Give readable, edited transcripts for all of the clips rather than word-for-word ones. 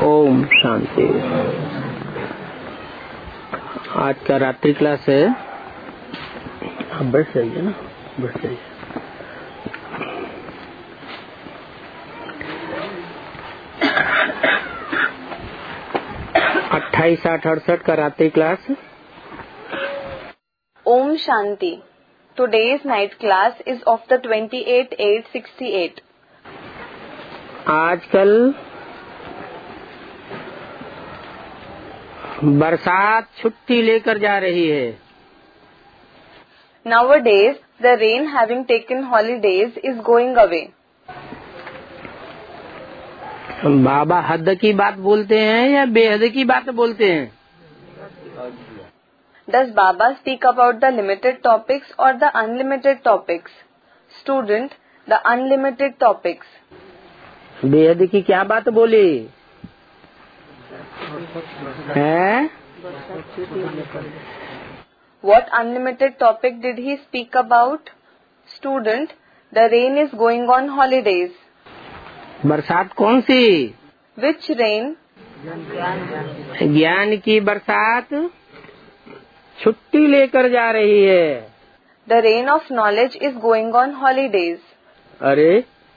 ओम शांति। आज का रात्रि क्लास है। आप बैठ जाइए ना, बैठ जाइए। 28-8-68 का रात्रि class. Om Shanti. Today's night class is of the 28-8-68. आजकल बरसात छुट्टी लेकर जा रही है। Nowadays, the rain having taken holidays is going away. बाबा हद की बात बोलते हैं या बेहद की बात बोलते हैं? Does Baba speak about the limited topics or the unlimited topics? Student, the unlimited topics. बेहद की क्या बात बोली है? What unlimited topic did he speak about? Student, the rain is going on holidays. बरसात कौन सी? Which rain? ज्ञान की बरसात छुट्टी लेकर जा रही है। The rain of knowledge is going on holidays. अरे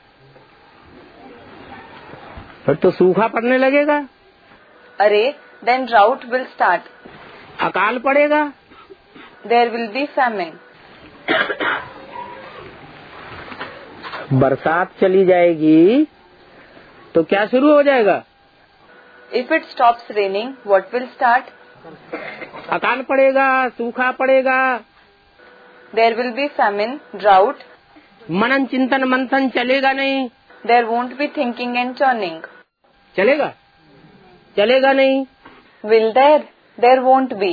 फिर तो सूखा पड़ने लगेगा। Array, then drought will start. अकाल पड़ेगा। There will be famine. बरसात चली जाएगी तो क्या शुरू हो जाएगा? If it stops raining, what will start? अकाल पड़ेगा, सूखा पड़ेगा। There will be famine, drought. मनन चिंतन मंथन चलेगा नहीं। There won't be thinking and turning. चलेगा? चलेगा नहीं। Will there? There won't be.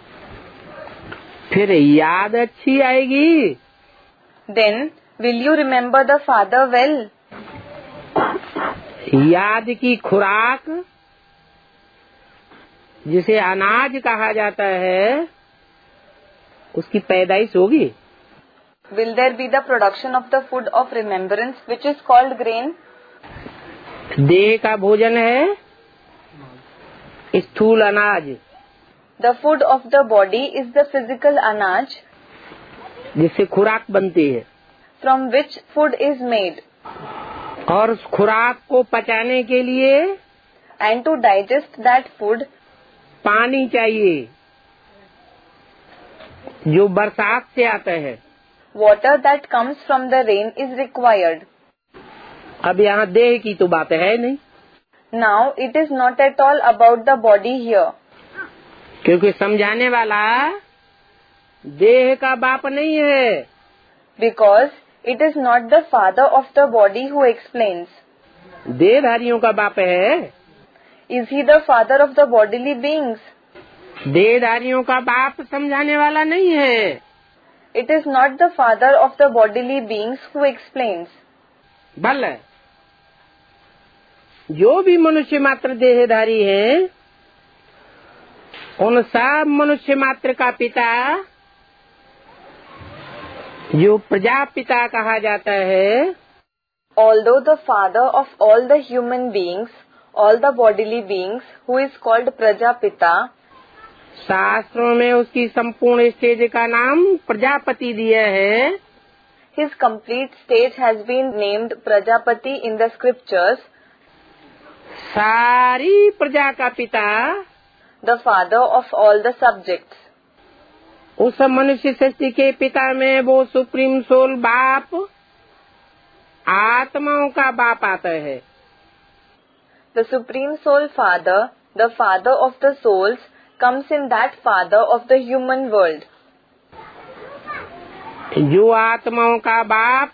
फिर याद अच्छी आएगी। Then, will you remember the Father well? याद की खुराक जिसे अनाज कहा जाता है उसकी पैदाइश होगी। Will there be the production of the food of remembrance which is called grain? देह का भोजन है स्थूल अनाज, The food of the body is the physical anaj जिससे खुराक बनती है। from which food is made. और उस खुराक को पचाने के लिए And to digest that food, पानी चाहिए जो बरसात से आता है। water that comes from the rain is required. अब यहाँ देह की तो बात है नहीं, Now, it is not at all about the body here. क्योंकि समझाने वाला देह का बाप नहीं है। Because it is not the father of the body who explains. देहधारियों का बाप है। Is he the father of the bodily beings? देहधारियों का बाप समझाने वाला नहीं है। It is not the father of the bodily beings who explains. बल जो भी मनुष्य मात्र देहधारी हैं, उन सब मनुष्य मात्र का पिता जो प्रजापिता कहा जाता है, Although the father of all the human beings, all the bodily beings, who is called Prajapita, शास्त्रों में उसकी संपूर्ण स्टेज का नाम प्रजापति दिया है। his complete stage has been named Prajapati in the scriptures. सारी प्रजा का पिता The father of all the subjects. उस मनुष्य सृष्टि के पिता में वो सुप्रीम सोल बाप आत्माओं का बाप आता है। The Supreme Soul Father, the father of the souls, comes in that father of the human world. जो आत्माओं का बाप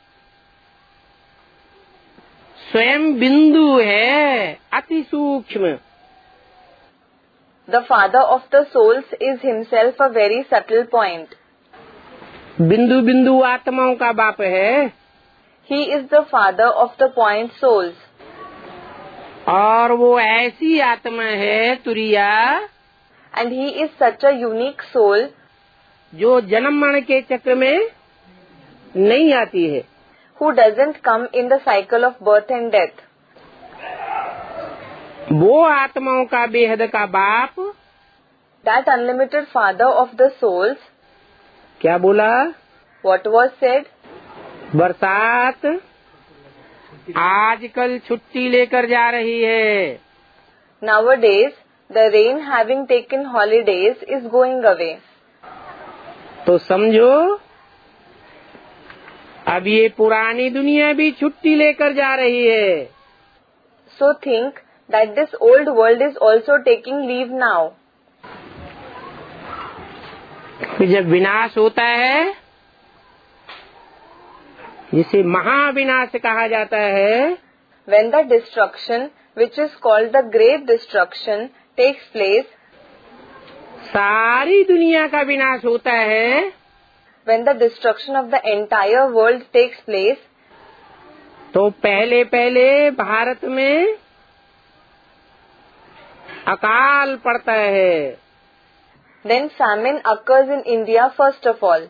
स्वयं बिंदु है, अति सूक्ष्म। The father of the souls is himself a very subtle point. बिंदु बिंदु आत्माओं का बाप है। He is the father of the point souls. और वो ऐसी आत्मा है तुरिया, And he is such a unique soul जो जन्म मरण के चक्र में नहीं आती है। who doesn't come in the cycle of birth and death. वो आत्माओं का बेहद का बाप, that unlimited father of the souls, क्या बोला? what was said? बरसात आजकल छुट्टी लेकर जा रही है। Nowadays, the rain having taken holidays is going away. तो समझो अब ये पुरानी दुनिया भी छुट्टी लेकर जा रही है। So think that this old world is also taking leave now. जब विनाश होता है, जिसे महाविनाश कहा जाता है, When the destruction, which is called the great destruction, takes place, सारी दुनिया का विनाश होता है, when the destruction of the entire world takes place, तो पहले पहले भारत में अकाल पड़ता है। then famine occurs in India first of all.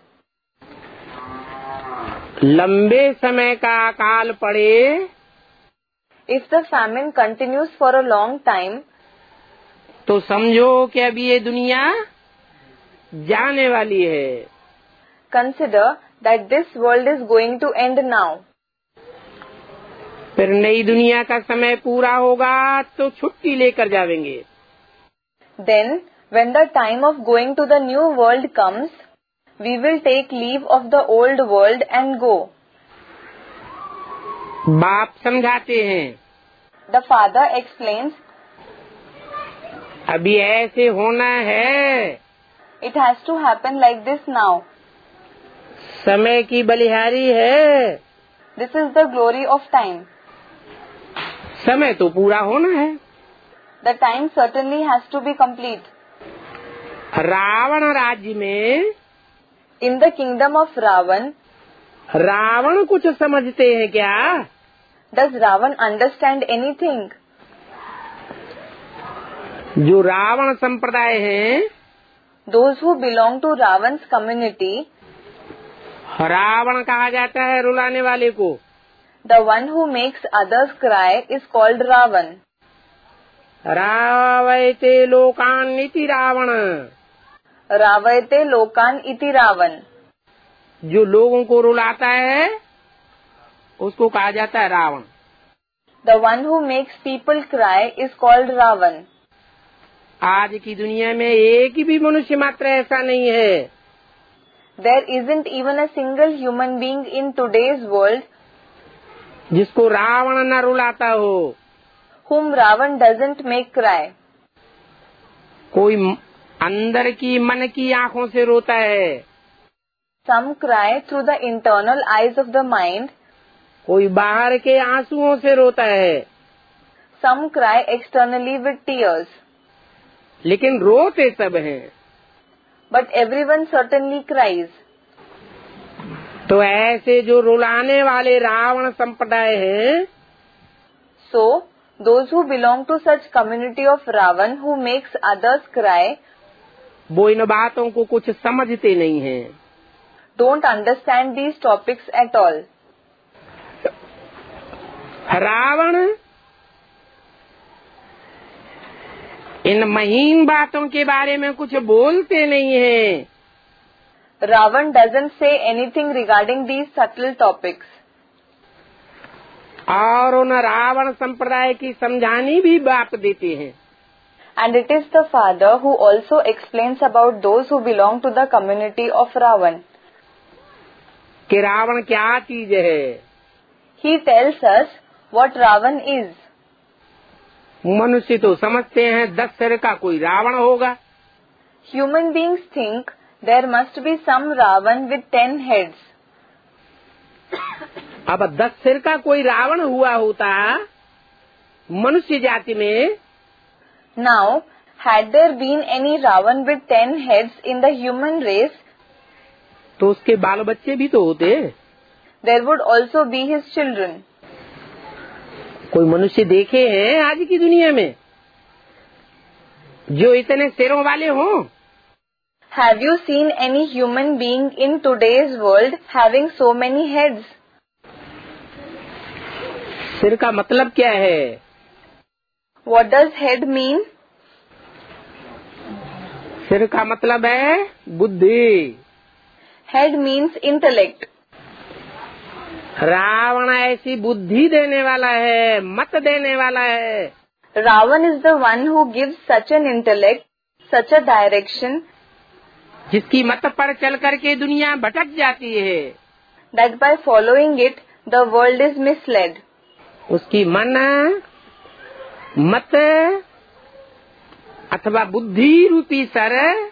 लंबे समय का अकाल पड़े If the famine continues for a long time, तो समझो कि अब ये दुनिया जाने वाली है। consider that this world is going to end now. फिर नई दुनिया का समय पूरा होगा तो छुट्टी लेकर जावेंगे। Then, when the time of going to the new world comes, we will take leave of the old world and go. बाप समझाते हैं, The father explains, अभी ऐसे होना है, it has to happen like this now. समय की बलिहारी है, This is the glory of time. समय तो पूरा होना है। The time certainly has to be complete. Ravan राज्य में In the kingdom of Ravan, Ravan कुछ समझते हैं क्या? does Ravan understand anything? जो रावण संप्रदाय हैं, Those who belong to Ravan's community, Ravan कहा जाता है रुलाने वाले को। the one who makes others cry is called Ravan. रावयते लोकान नीति Ravan, Ravayate lokan iti Ravan. जो लोगों को रुलाता है उसको कहा जाता है Ravan. The one who makes people cry is called Ravan. आज की दुनिया में एक भी मनुष्य मात्र ऐसा नहीं है There isn't even a single human being in today's world जिसको रावण न रुलाता हो। whom Ravan doesn't make cry. कोई अंदर की मन की आंखों से रोता है, Some cry through the internal eyes of the mind, कोई बाहर के आंसुओं से रोता है, some cry externally with tears. लेकिन रोते सब हैं। But everyone certainly cries. तो ऐसे जो रुलाने वाले रावण संप्रदाय हैं, So, those who belong to such community of Ravan who makes others cry वो इन बातों को कुछ समझते नहीं हैं। don't understand these topics at all. Ravan इन महीन बातों के बारे में कुछ बोलते नहीं है। Ravan doesn't say anything regarding these subtle topics. और उन रावण संप्रदाय की समझानी भी बाप देते हैं। And it is the father who also explains about those who belong to the community of Ravan. कि रावण क्या चीज है। He tells us what Ravan is. मनुष्य तो समझते हैं 10 सिर का कोई रावण होगा। Human beings think there must be some Ravan with 10 heads. अब 10 सिर का कोई रावण हुआ होता मनुष्य जाति में, Now, had there been any Ravan with 10 heads in the human race, तो उसके बाल बच्चे भी तो होते। there would also be his children. कोई मनुष्य देखे हैं आज की दुनिया में जो इतने सिरों वाले हों? Have you seen any human being in today's world having so many heads? सिर का मतलब क्या है? What does head mean? सिर का मतलब है बुद्धि। Head means intellect. रावण ऐसी बुद्धि देने वाला है, मत देने वाला है। Ravan is the one who gives such an intellect, such a direction, जिसकी मत पर चल करके दुनिया भटक जाती है। that by following it, the world is misled. उसकी मन, मत अथवा बुद्धि रूपी सर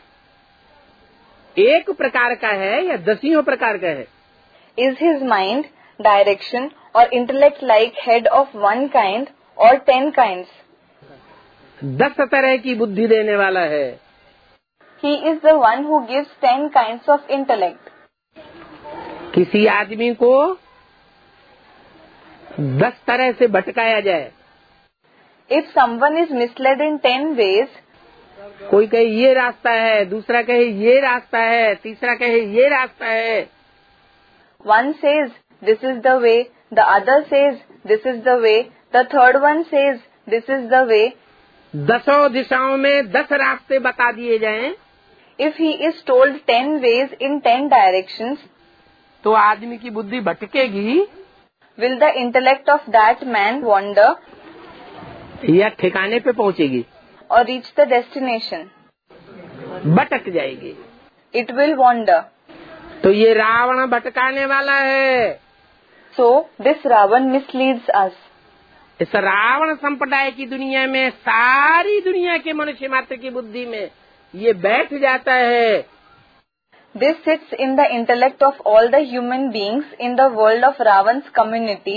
एक प्रकार का है या दसियों प्रकार का है? Is his mind, direction or intellect like head of one kind or 10 kinds? 10 तरह की बुद्धि देने वाला है। He is the one who gives 10 kinds of intellect. किसी आदमी को 10 तरह से भटकाया जाए। If someone is misled in 10 ways, कोई कहे ये रास्ता है, दूसरा कहे ये रास्ता है, तीसरा कहे ये रास्ता है। one says this is the way, the other says this is the way, the third one says this is the way. 10 दिशाओं में 10 रास्ते बता दिए जाएं, If he is told 10 ways in 10 directions, तो आदमी की बुद्धि भटकेगी will the intellect of that man wander या ठिकाने पे पहुंचेगी? or reach the destination? भटक जाएगी। It will wander. तो ये रावण भटकाने वाला है। So, this Ravan misleads us. इस रावण संप्रदाय की दुनिया में, सारी दुनिया के मनुष्य मात्र की बुद्धि में ये बैठ जाता है This sits in the intellect of all the human beings in the world of Ravan's community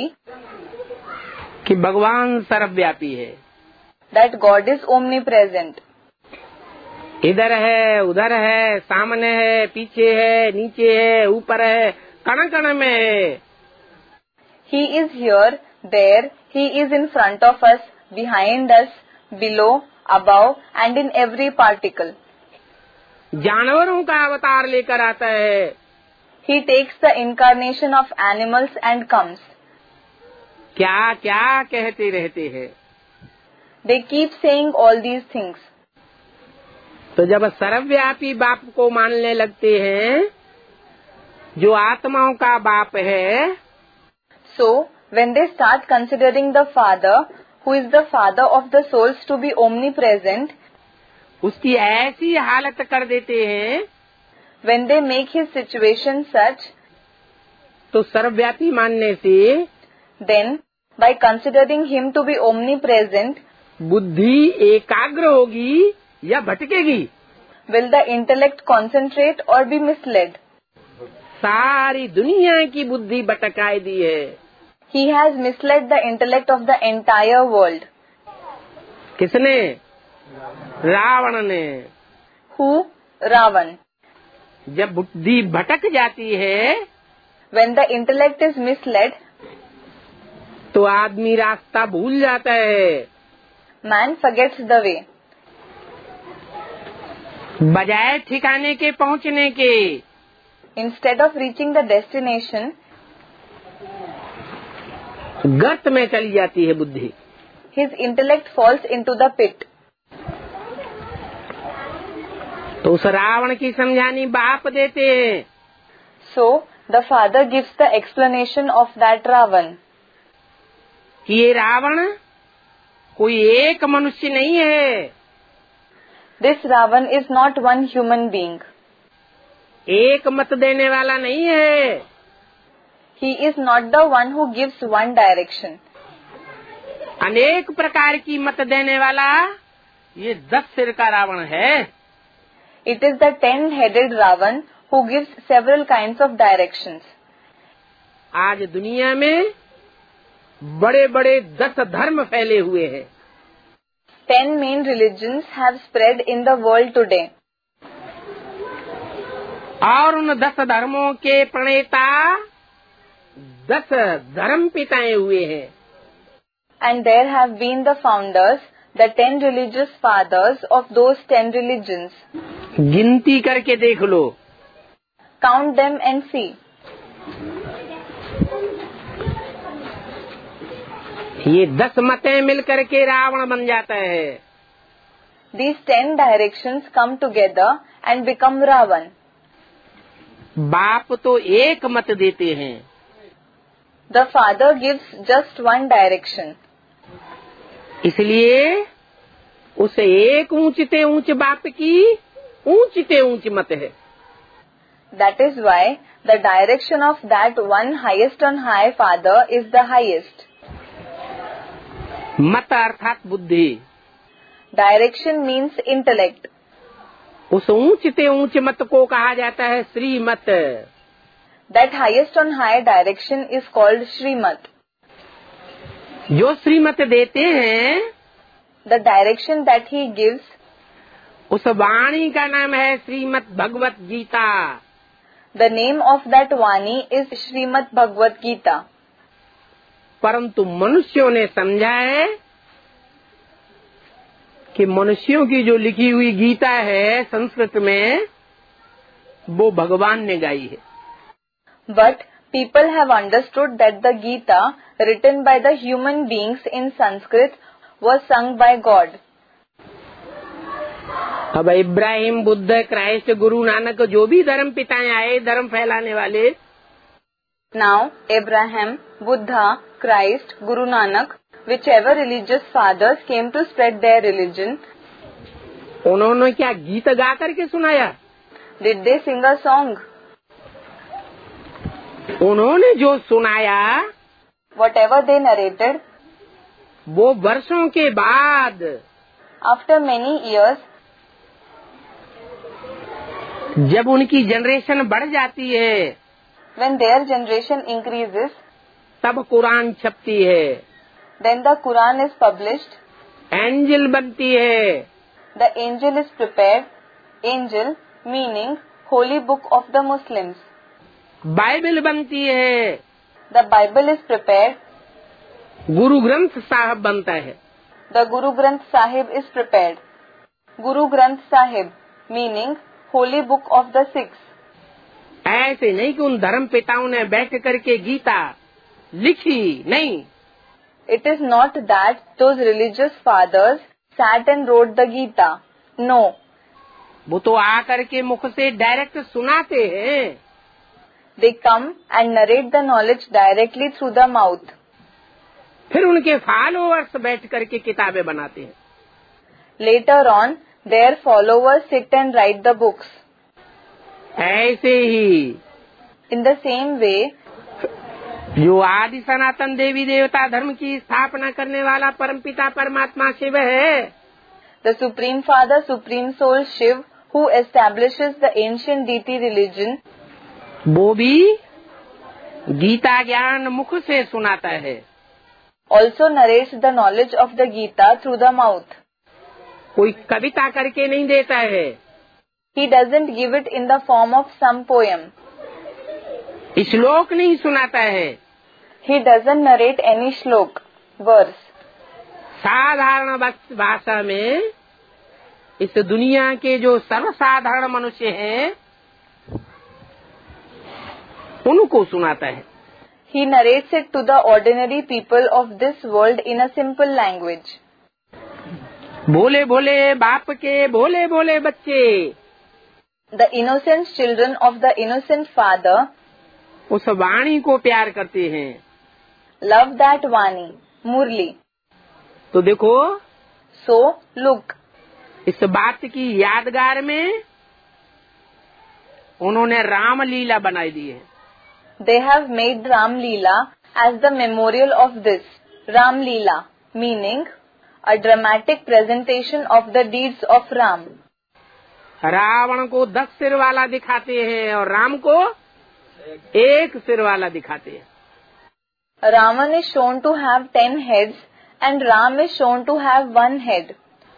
कि भगवान सर्वव्यापी है। that God is omnipresent. इधर है, उधर है, सामने है, पीछे है, नीचे है, ऊपर है, कण कण में है। He is here, there, He is in front of us, behind us, below, above and in every particle. जानवरों का अवतार लेकर आता है। He takes the incarnation of animals and comes. क्या क्या कहते रहते हैं। They keep saying all these things. तो जब सर्वव्यापी बाप को मानने लगते हैं, जो आत्माओं का बाप है, So, when they start considering the Father, who is the Father of the souls to be omnipresent, उसकी ऐसी हालत कर देते हैं, when they make his situation such, तो सर्वव्यापी मानने से then, by considering him to be omnipresent, बुद्धि एकाग्र होगी या भटकेगी? will the intellect concentrate or be misled? सारी दुनिया की बुद्धि भटकाई दी है। He has misled the intellect of the entire world. किसने? रावण ने। Who? Ravan. जब बुद्धि भटक जाती है, When the intellect is misled, तो आदमी रास्ता भूल जाता है। man forgets the way. बजाय ठिकाने के पहुंचने के, Instead of reaching the destination, गर्त में चली जाती है बुद्धि। his intellect falls into the pit. तो उस रावण की समझानी बाप देते हैं। So, the father gives the explanation of that Ravan. कि ये रावण कोई एक मनुष्य नहीं है। This Ravan is not one human being. एक मत देने वाला नहीं है। He is not the one who gives one direction. अनेक प्रकार की मत देने वाला ये 10 सिर का रावण है। It is the 10-headed Ravan who gives several kinds of directions. आज दुनिया में बड़े बड़े 10 धर्म फैले हुए हैं। 10 main religions have spread in the world today. और उन 10 धर्मों के प्रणेता 10 धर्म पिताएं हुए हैं। And there have been the founders, the 10 religious fathers of those 10 religions. गिनती करके देख लो। Count them and see. ये 10 मतें मिलकर के रावण बन जाता है। These 10 directions come together and become Ravan. बाप तो एक मत देते हैं, The father gives just one direction. इसलिए उस एक ऊंचते ऊंच बाप की ऊंचते ऊंच मत है। That is why the direction of that one highest on high father is the highest. मत अर्थात बुद्धि। Direction means intellect. उस ऊंचते ऊंच मत को कहा जाता है श्रीमत। That highest on high direction is called Srimat. जो श्रीमत देते हैं, The direction that he gives, उस वाणी का नाम है Shrimad Bhagavad Gita. the name of that Vani is Srimad Bhagavad Gita. परंतु मनुष्यों ने समझा है कि मनुष्यों की जो लिखी हुई गीता है संस्कृत में, वो भगवान ने गाई है। But people have understood that the Gita, written by the human beings in Sanskrit, was sung by God. अब इब्राहिम, बुद्ध, क्राइस्ट, गुरु नानक, जो भी धर्म पिताएं आए धर्म फैलाने वाले, Now, Abraham, Buddha, Christ, Guru Nanak, whichever religious fathers came to spread their religion, उन्होंने क्या गीत गा करके सुनाया? did they sing a song? उन्होंने जो सुनाया, Whatever they narrated, वो वर्षों के बाद after many years, जब उनकी जनरेशन बढ़ जाती है, when their generation increases, तब कुरान छपती है, then the Quran is published, एंजल बनती है, the angel is prepared, angel meaning holy book of the Muslims, Bible बनती है, the Bible is prepared, Guru Granth साहब बनता है। the Guru Granth Sahib is prepared, Guru Granth Sahib meaning holy book of the Sikhs. ऐसे नहीं कि उन धर्म पिताओं ने बैठ करके गीता लिखी, नहीं। It is not that those religious fathers sat and wrote the Gita. No. वो तो आकर के मुख से डायरेक्ट सुनाते हैं। They come and narrate the knowledge directly through the mouth. फिर उनके फॉलोअर्स बैठ करके किताबें बनाते हैं। Later on, their followers sit and write the books. ऐसे ही In the same way, जो आदि सनातन देवी देवता धर्म की स्थापना करने वाला परमपिता परमात्मा शिव है, the Supreme Father, Supreme Soul Shiv, who establishes the ancient deity religion, वो भी गीता ज्ञान मुख से सुनाता है। also narrates the knowledge of the Gita through the mouth. कोई कविता करके नहीं देता है, He doesn't give it in the form of some poem. श्लोक नहीं सुनाता है, He doesn't narrate any shlok, verse. साधारण भाषा में इस दुनिया के जो सर्वसाधारण मनुष्य हैं उनको सुनाता है। He narrates it to the ordinary people of this world in a simple language. Bhole Bhole बाप के भोले भोले बच्चे The innocent children of the innocent father उस वाणी को प्यार करते हैं। love that Vani, Murli. तो देखो, So, look, इस बात की यादगार में उन्होंने राम लीला बनाई दी है। they have made Ram Leela as the memorial of this. Ram Leela, meaning a dramatic presentation of the deeds of Ram. Ravan को 10 सिर वाला दिखाते हैं और राम को 1 सिर वाला दिखाते हैं। Ravan is shown to have 10 heads and Ram is shown to have 1 head.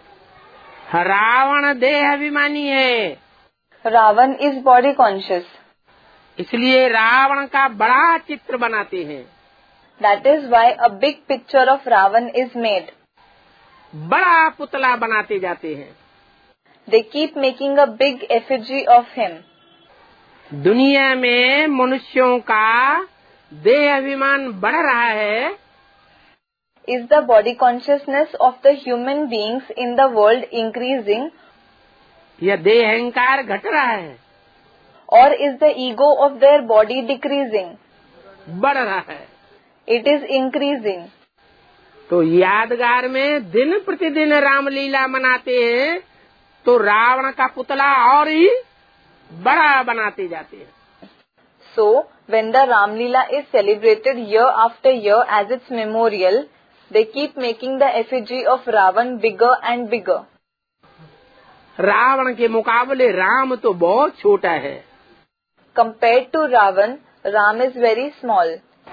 Ravan देह अभिमानी है, Ravan is body conscious. इसलिए रावण का बड़ा चित्र बनाते हैं। That is why a big picture of Ravan is made. बड़ा पुतला बनाते जाते हैं। They keep making a big effigy of him. दुनिया में मनुष्यों का देह अभिमान बढ़ रहा है, Is the body consciousness of the human beings in the world increasing? या देह अहंकार घट रहा है? Or is the ego of their body decreasing? बढ़ रहा है. It is increasing. तो यादगार में दिन प्रतिदिन रामलीला मनाते हैं तो रावण का पुतला और ही बड़ा बनाते जाते हैं. So, when the Ramlila is celebrated year after year as its memorial, they keep making the effigy of Ravan bigger and bigger. Ravan के मुकाबले राम तो बहुत छोटा है. Compared to Ravan, Ram is very small.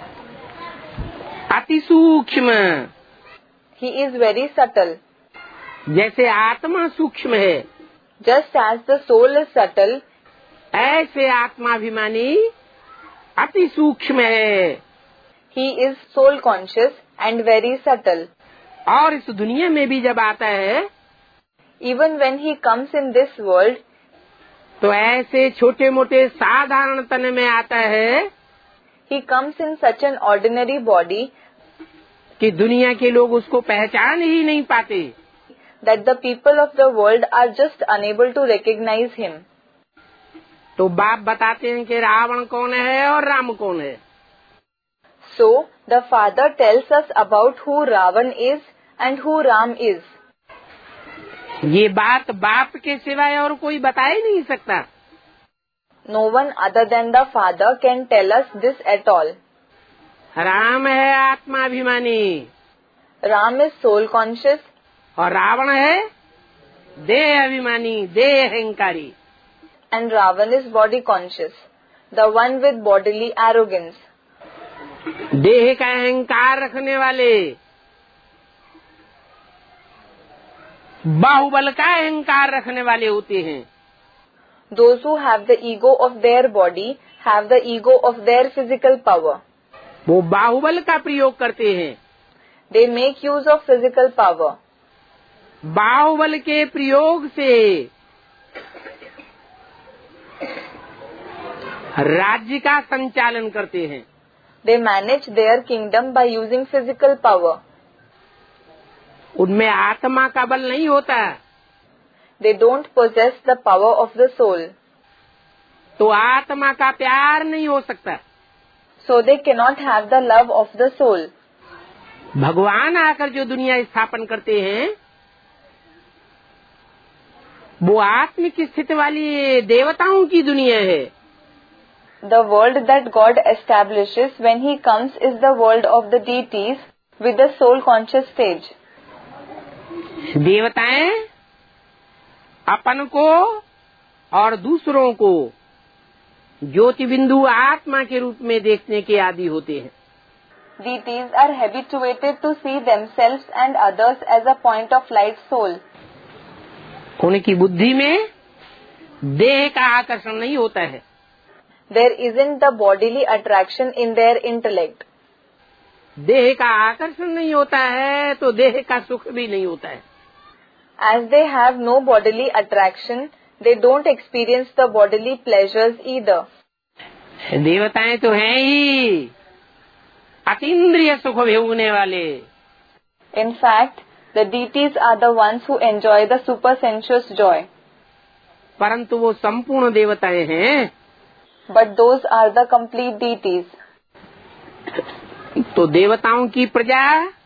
अति सूक्ष्म. He is very subtle. जैसे आत्मा सूक्ष्म है, Just as the soul is subtle, ऐसे आत्माभिमानी अति सूक्ष्म है. he is soul conscious and very subtle. और इस दुनिया में भी जब आता है Even when he comes in this world, तो ऐसे छोटे मोटे साधारण तन में आता है he comes in such an ordinary body कि दुनिया के लोग उसको पहचान ही नहीं पाते. that the people of the world are just unable to recognize him. तो बाप बताते हैं कि रावण कौन है और राम कौन है. So, the father tells us about who Ravan is and who Ram is. ये बात बाप के सिवाय और कोई बता ही नहीं सकता. No one other than the father can tell us this at all. Ram है आत्माभिमानी Ram is soul conscious और रावण है देह अभिमानी, देह अहंकारी. and Ravan is body conscious, the one with bodily arrogance. देह का अहंकार रखने वाले, बाहुबल का अहंकार रखने वाले होते हैं. Those who have the ego of their body have the ego of their physical power. वो बाहुबल का प्रयोग करते हैं. They make use of physical power. बाहुबल के प्रयोग से राज्य का संचालन करते हैं. They manage their kingdom by using physical power. उनमें आत्मा का बल नहीं होता. They don't possess the power of the soul. तो आत्मा का प्यार नहीं हो सकता. So they cannot have the love of the soul. भगवान आकर जो दुनिया स्थापन करते हैं वो आत्मिक स्थिति वाली देवताओं की दुनिया है. The world that God establishes when He comes is the world of the deities with the soul conscious stage. देवताएं अपन को और दूसरों को ज्योति बिंदु आत्मा के रूप में देखने के आदी होते हैं. Deities are habituated to see themselves and others as a point of light soul. उनकी बुद्धि में देह का आकर्षण नहीं होता है. There isn't the bodily attraction in their intellect. देह का आकर्षण नहीं होता है तो देह का सुख भी नहीं होता है. As they have no bodily attraction, they don't experience the bodily pleasures either. देवताएं तो हैं ही अतीन्द्रिय सुख भोगने वाले. In fact, the deities are the ones who enjoy the supersensuous joy. परंतु वो संपूर्ण देवताएं हैं. But those are the complete deities. तो देवताओं की प्रजा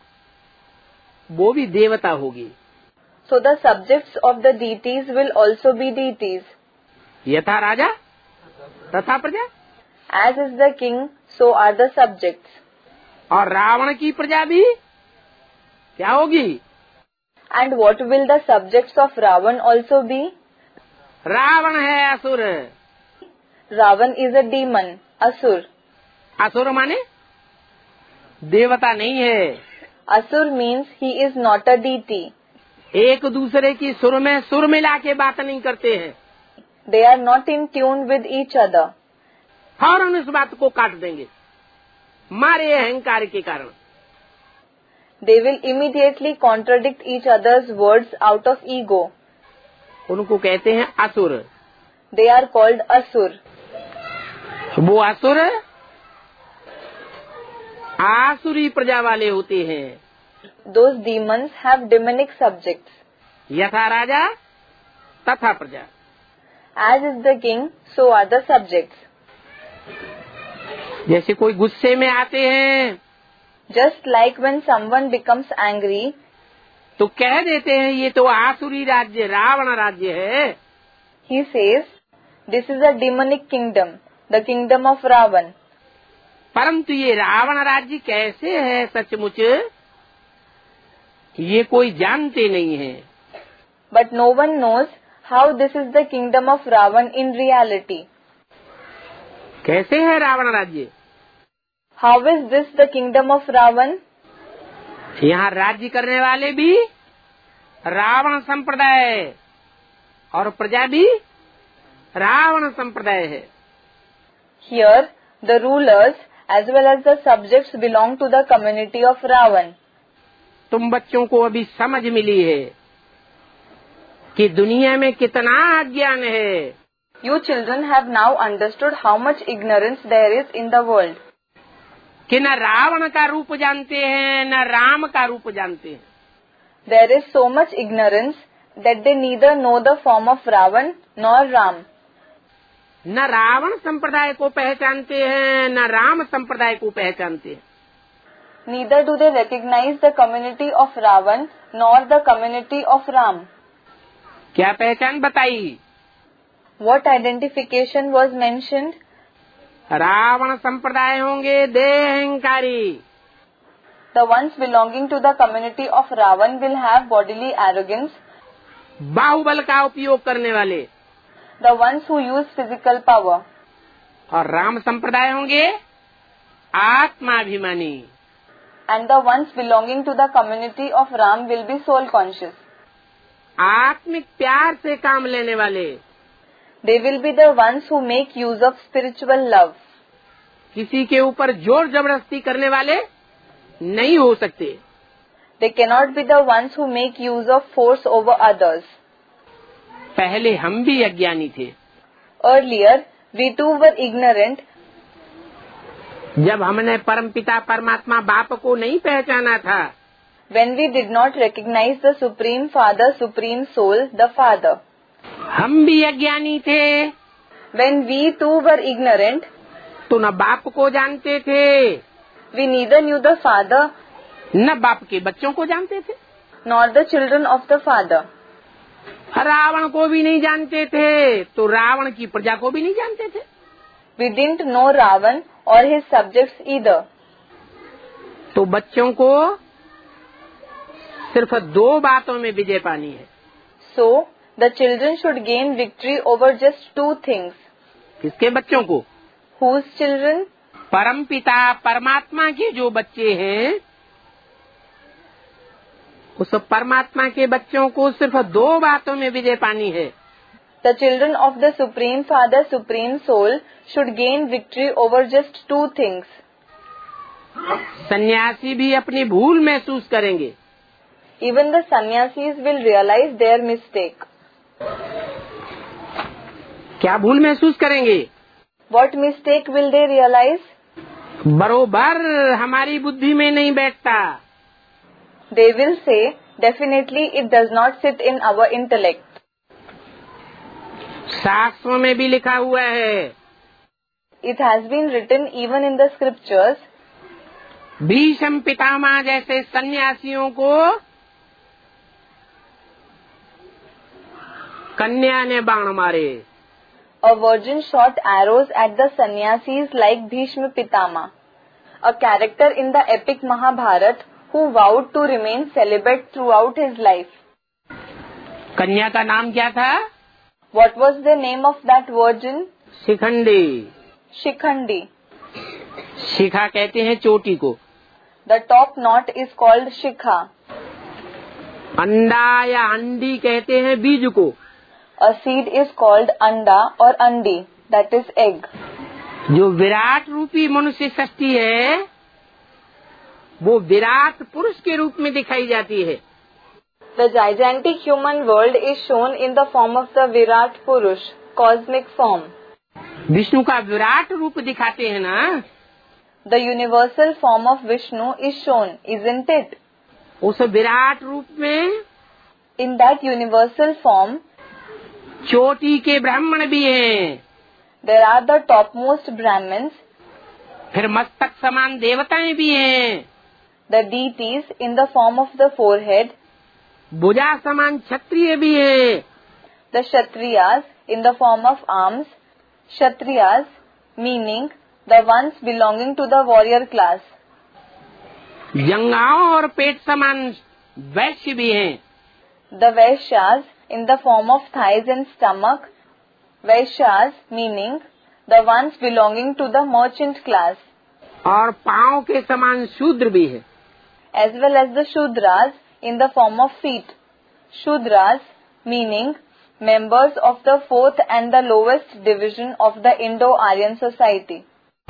वो भी देवता होगी. So the subjects of the deities will also be deities. यथा राजा तथा प्रजा. As is the king, so are the subjects. और रावण की प्रजा भी क्या होगी? And what will the subjects of Ravan also be? Ravan है असुर. Ravan is a demon, asur. असुर माने देवता नहीं है. Asur means he is not a deity. एक दूसरे की सुर में सुर मिला के बात नहीं करते हैं. They are not in tune with each other. फौरन इस बात को काट देंगे मारे अहंकार के कारण. They will immediately contradict each other's words out of ego. उनको कहते हैं असुर. They are called asur. वो असुर आसुरी प्रजा वाले होते हैं. Those demons have demonic subjects. यथा राजा तथा प्रजा। As is the king, so are the subjects. जैसे कोई गुस्से में आते हैं Just like when someone becomes angry, तो कह देते हैं ये तो आसुरी राज्य रावण राज्य है। he says, this is a demonic kingdom, the kingdom of Ravan. परंतु ये रावण राज्य कैसे है सचमुच ये कोई जानते नहीं है। But no one knows how this is the kingdom of Ravan in reality. कैसे है रावण राज्य? How is this the kingdom of Ravan? यहाँ राज्य करने वाले भी रावण संप्रदाय और प्रजा भी रावण संप्रदाय है। Here, the rulers as well as the subjects belong to the community of Ravan. तुम बच्चों को अभी समझ मिली है कि दुनिया में कितना अज्ञान है। You children have now understood how much ignorance there is in the world. कि न रावण का रूप जानते हैं न राम का रूप जानते हैं। There is so much ignorance that they neither know the form of Ravan nor Ram. न रावण संप्रदाय को पहचानते हैं न राम संप्रदाय को पहचानते हैं। Neither do they recognize the community of Ravan nor the community of Ram. क्या पहचान बताई? What identification was mentioned? Ravan संप्रदाय होंगे देहंकारी। The ones belonging to the community of Ravan will have bodily arrogance. बाहुबल का उपयोग करने वाले। The ones who use physical power. और राम संप्रदाय होंगे आत्माभिमानी। And the ones belonging to the community of Ram will be soul conscious. आत्मिक प्यार से काम लेने वाले। They will be the ones who make use of spiritual love. किसी के ऊपर जोर जबरदस्ती करने वाले नहीं हो सकते। They cannot be the ones who make use of force over others. पहले हम भी अज्ञानी थे। Earlier, we too were ignorant. जब हमने परमपिता परमात्मा बाप को नहीं पहचाना था। When we did not recognize the Supreme Father, Supreme Soul, the Father. हम भी अज्ञानी थे। When we too were ignorant, तो न बाप को जानते थे we neither knew the Father न बाप के बच्चों को जानते थे। nor the children of the Father. Ravan को भी नहीं जानते थे तो रावण की प्रजा को भी नहीं जानते थे। We didn't know Ravan or his subjects either. तो बच्चों को सिर्फ दो बातों में विजय पानी है। So, the children should gain victory over just two things. किसके बच्चों को? Whose children? परमपिता परमात्मा के जो बच्चे हैं उस परमात्मा के बच्चों को सिर्फ दो बातों में विजय पानी है। The children of the Supreme Father, Supreme Soul should gain victory over just two things. सन्यासी भी अपनी भूल महसूस करेंगे। Even the sannyasis will realize their mistake. क्या भूल महसूस करेंगे? What mistake will they realize? बरोबर हमारी बुद्धि में नहीं बैठता। They will say, definitely it does not sit in our intellect. शास्त्रों में भी लिखा हुआ है। It has been written even in the scriptures. Bhishma Pitamah जैसे सन्यासियों को कन्या ने बाण मारे। A virgin shot arrows at the sannyasis like Bhishma Pitama, a character in the epic Mahabharata who vowed to remain celibate throughout his life. कन्या का नाम क्या था? What was the name of that virgin? Shikhandi. Shikhandi. शिखा कहते हैं चोटी को। The top knot is called Shikha. अंडा या अंडी कहते हैं बीज को। A seed is called Anda or Andi, that is egg. जो विराट रूपी मनुष्य सृष्टि है वो विराट पुरुष के रूप में दिखाई जाती है। The gigantic human world is shown in the form of the Virat Purush, cosmic form. Vishnu का विराट रूप दिखाते हैं ना। The universal form of Vishnu is shown, isn't it? उस विराट रूप में In that universal form, चोटी के ब्राह्मण भी हैं, there are the topmost Brahmins, फिर मस्तक समान देवताएं भी हैं, the deities in the form of the forehead, भुजा समान क्षत्रिय भी हैं, the Kshatriyas in the form of arms, Kshatriyas meaning the ones belonging to the warrior class, जंगाओं और पेट समान वैश्य भी हैं, the Vaishyas in the form of thighs and stomach, Vaishyas meaning the ones belonging to the merchant class, और पांव के समान शूद्र भी है, as well as the Shudras in the form of feet. Shudras meaning members of the fourth and the lowest division of the Indo-Aryan society.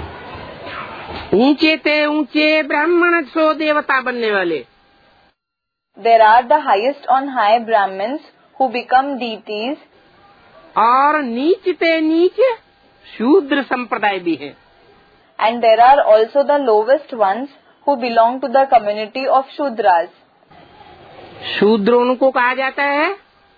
ऊंचे ते ऊंचे ब्राह्मण सो देवता बनने वाले, There are the highest on high Brahmins who become deities, और नीच ते नीच शूद्र संप्रदाय भी है, and there are also the lowest ones who belong to the community of Shudras. शूद्र उनको कहा जाता है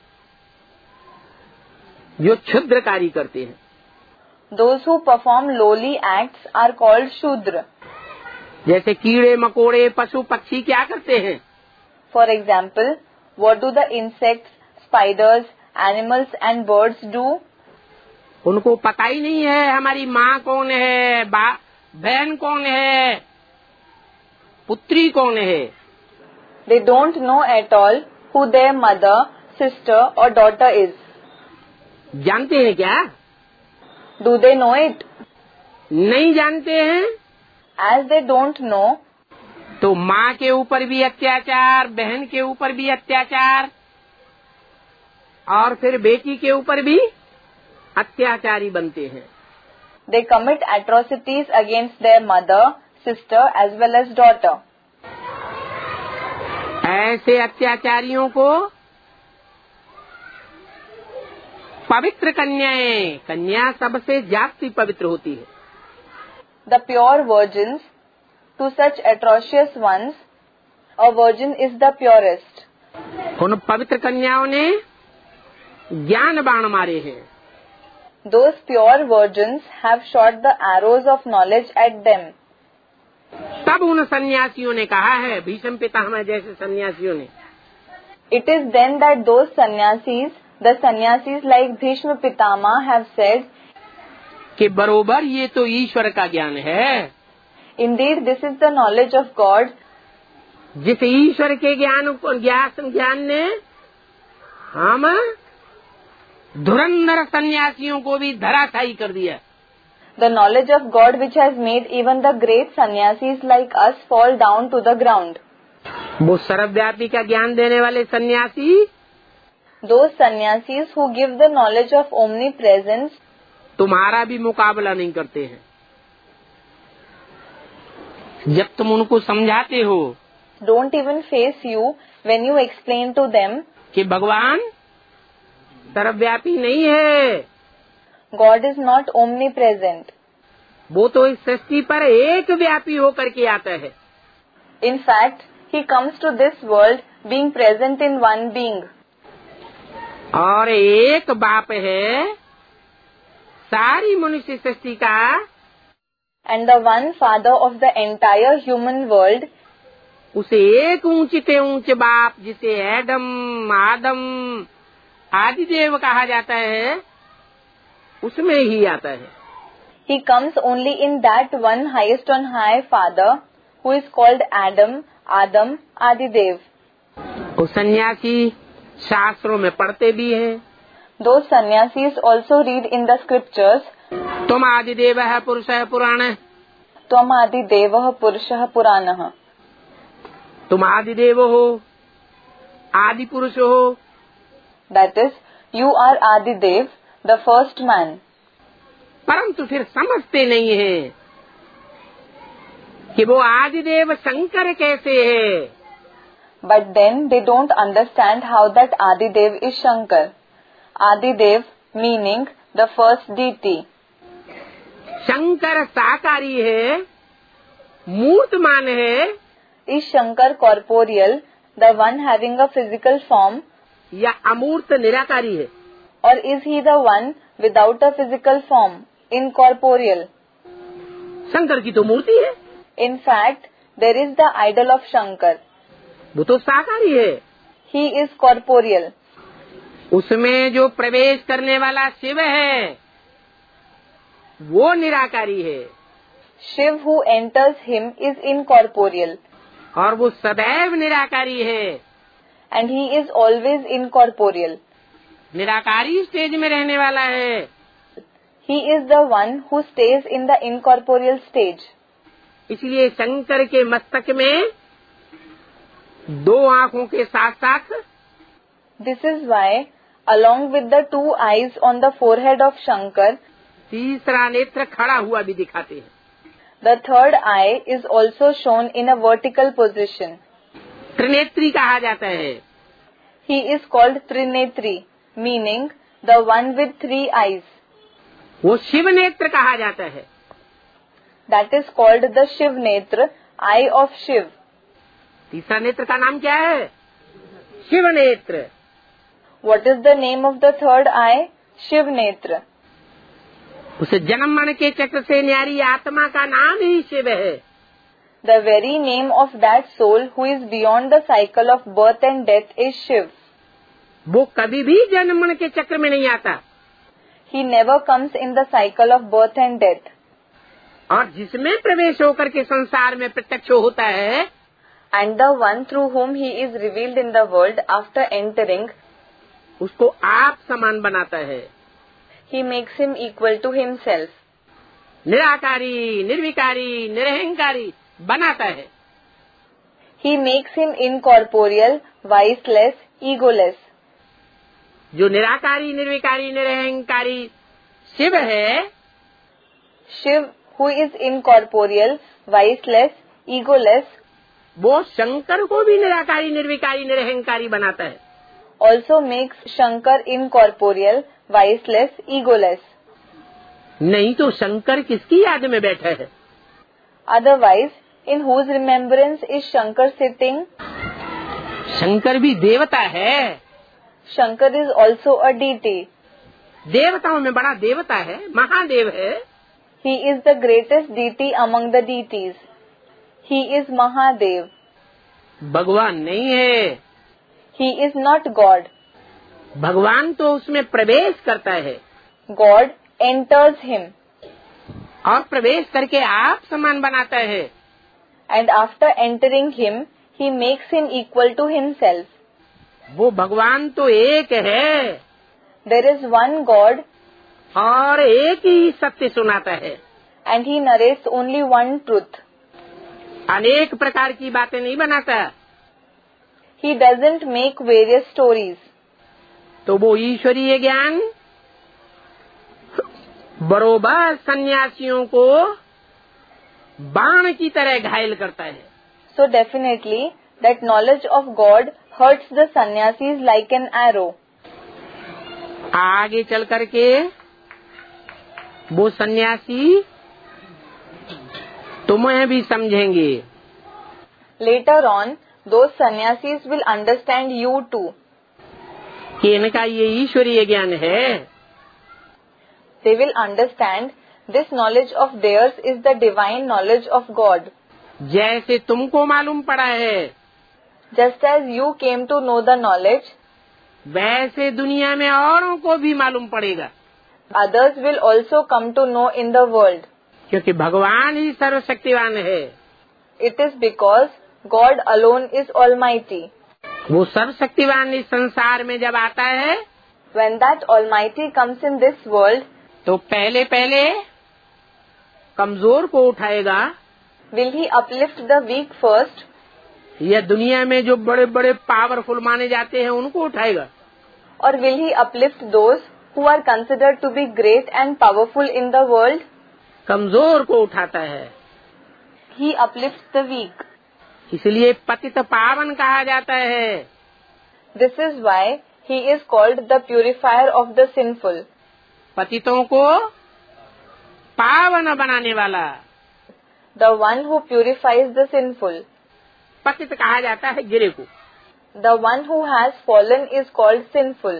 जो क्षुद्र कार्य करते हैं। Those who perform lowly acts are called Shudra. जैसे कीड़े मकोड़े पशु पक्षी क्या करते हैं? For example, what do the insects, spiders, animals and birds do? उनको पता ही नहीं है हमारी माँ कौन है, बहन कौन है, पुत्री कौन है। They don't know at all who their mother, sister or daughter is. जानते हैं क्या? Do they know it? नहीं जानते हैं। As they don't know, तो माँ के ऊपर भी अत्याचार, बहन के ऊपर भी अत्याचार, और फिर बेटी के ऊपर भी अत्याचारी बनते हैं। they commit atrocities against their mother, sister as well as daughter. ऐसे अत्याचारियों को पवित्र कन्याएं, कन्या सबसे जास्ती पवित्र होती है। The pure virgins, to such atrocious ones, a virgin is the purest. उन पवित्र कन्याओं ने ज्ञान बाण मारे हैं। Those pure virgins have shot the arrows of knowledge at them. तब उन सन्यासियों ने कहा है, भीष्म पितामह जैसे सन्यासियों ने, It is then that those sannyasis, the sannyasis like Bhishma Pitama have said, कि बरोबर ये तो ईश्वर का ज्ञान है। Indeed, this is the knowledge of God. जिस ईश्वर के ज्ञान ने हम धुरंधर सन्यासियों को भी धराशायी कर दिया। The knowledge of God which has made even the great sannyasis like us fall down to the ground. वो सर्वव्यापी का ज्ञान देने वाले सन्यासी, Those sannyasis who give the knowledge of omnipresence, तुम्हारा भी मुकाबला नहीं करते हैं। जब तुम उनको समझाते हो don't even face you when you explain to them कि भगवान सर्वव्यापी नहीं है, God is not omnipresent. वो तो इस सृष्टि पर एक व्यापी होकर के आता है। In fact, He comes to this world being present in one being. और एक बाप है सारी मनुष्य सृष्टि का, And the one Father of the entire human world, उसे एक ऊंचे से ऊंचे बाप जिसे आदम आदिदेव कहा जाता है, उसमें ही आता है। He comes only in that one highest on high Father who is called Adam, Adidev. वो सन्यासी शास्त्रों में पढ़ते भी हैं, Those sannyasis also read in the scriptures, तुम आदिदेव है पुरुष है पुराण है, Tvam Adidevah Purushah Puranah. तुम आदिदेव हो, आदि पुरुष हो। That is, you are Adidev, the first man. परंतु फिर समझते नहीं है कि वो आदिदेव शंकर कैसे है। But then they don't understand how that Adidev is Shankar. Adidev meaning the first deity. Shankar साकारी है, मूर्तमान है, Is Shankar corporeal the one having a physical form, या अमूर्त निराकारी है? or is he the one without a physical form, incorporeal? Shankar की तो मूर्ति है, In fact, there is the idol of Shankar. वो तो साकारी है। He is corporeal. उसमें जो प्रवेश करने वाला शिव है वो निराकारी है, Shiv who enters him is incorporeal, और वो सदैव निराकारी है। and he is always incorporeal. निराकारी स्टेज में रहने वाला है। He is the one who stays in the incorporeal stage. इसलिए शंकर के मस्तक में दो आंखों के साथ साथ This is why, along with the two eyes on the forehead of Shankar, तीसरा नेत्र खड़ा हुआ भी दिखाते हैं। the third eye is also shown in a vertical position. त्रिनेत्री कहा जाता है। He is called Trinetri, meaning the one with three eyes. वो शिव नेत्र कहा जाता है। That is called the Shiv Netra, eye of Shiv. तीसरा नेत्र का नाम क्या है? शिव नेत्र। What is the name of the third eye? Shiv Netra. उसे जन्म मरण के चक्र से न्यारी आत्मा का नाम ही शिव है। The very name of that soul who is beyond the cycle of birth and death is Shiv. वो कभी भी जन्म मरण के चक्र में नहीं आता, He never comes in the cycle of birth and death. और जिसमें प्रवेश होकर के संसार में प्रत्यक्ष होता है, And the one through whom he is revealed in the world after entering, उसको आप समान बनाता है। he makes him equal to himself. निराकारी, निर्विकारी, निरहंकारी बनाता है। He makes him incorporeal, viceless, egoless. जो निराकारी, निर्विकारी, निरहंकारी शिव है, Shiv, who is incorporeal, viceless, egoless, वो शंकर को भी निराकारी, निर्विकारी, निरहंकारी बनाता है। also makes Shankar incorporeal, viceless, egoless. नहीं तो शंकर किसकी याद में बैठा है? Otherwise, in whose remembrance is Shankar sitting? Shankar भी देवता है। Shankar is also a deity. देवताओं में बड़ा देवता है, महादेव है। He is the greatest deity among the deities. He is Mahadev. भगवान नहीं है। He is not God. भगवान तो उसमें प्रवेश करता है, God enters him, और प्रवेश करके आप समान बनाता है। and after entering him, he makes him equal to himself. वो भगवान तो एक है, There is one God, और एक ही सत्य सुनाता है। and he narrates only one truth. अनेक प्रकार की बातें नहीं बनाता। He doesn't make various stories. तो वो ईश्वरीय ज्ञान बरोबर सन्यासियों को बाण की तरह घायल करता है। So definitely, that knowledge of God hurts the sannyasis like an arrow. आगे चल करके वो सन्यासी तुम्हें भी समझेंगे। Later on, those sannyasis will understand you too. कि इनका ये ईश्वरीय ज्ञान है। They will understand this knowledge of theirs is the divine knowledge of God. जैसे तुमको मालूम पड़ा है, Just as you came to know the knowledge, वैसे दुनिया में औरों को भी मालूम पड़ेगा। others will also come to know in the world. क्योंकि भगवान ही सर्वशक्तिवान है। It is because God alone is almighty. वो सर्वशक्तिवान इस संसार में जब आता है, When that almighty comes in this world, तो पहले पहले कमजोर को उठाएगा, will he uplift the weak first, या दुनिया में जो बड़े बड़े पावरफुल माने जाते हैं उनको उठाएगा? or will he uplift those who are considered to be great and powerful in the world? कमजोर को उठाता है। He uplifts the weak. इसलिए पतित पावन कहा जाता है। This is why he is called the purifier of the sinful. पतितों को पावन बनाने वाला। The one who purifies the sinful. पतित कहा जाता है गिरे को। The one who has fallen is called sinful.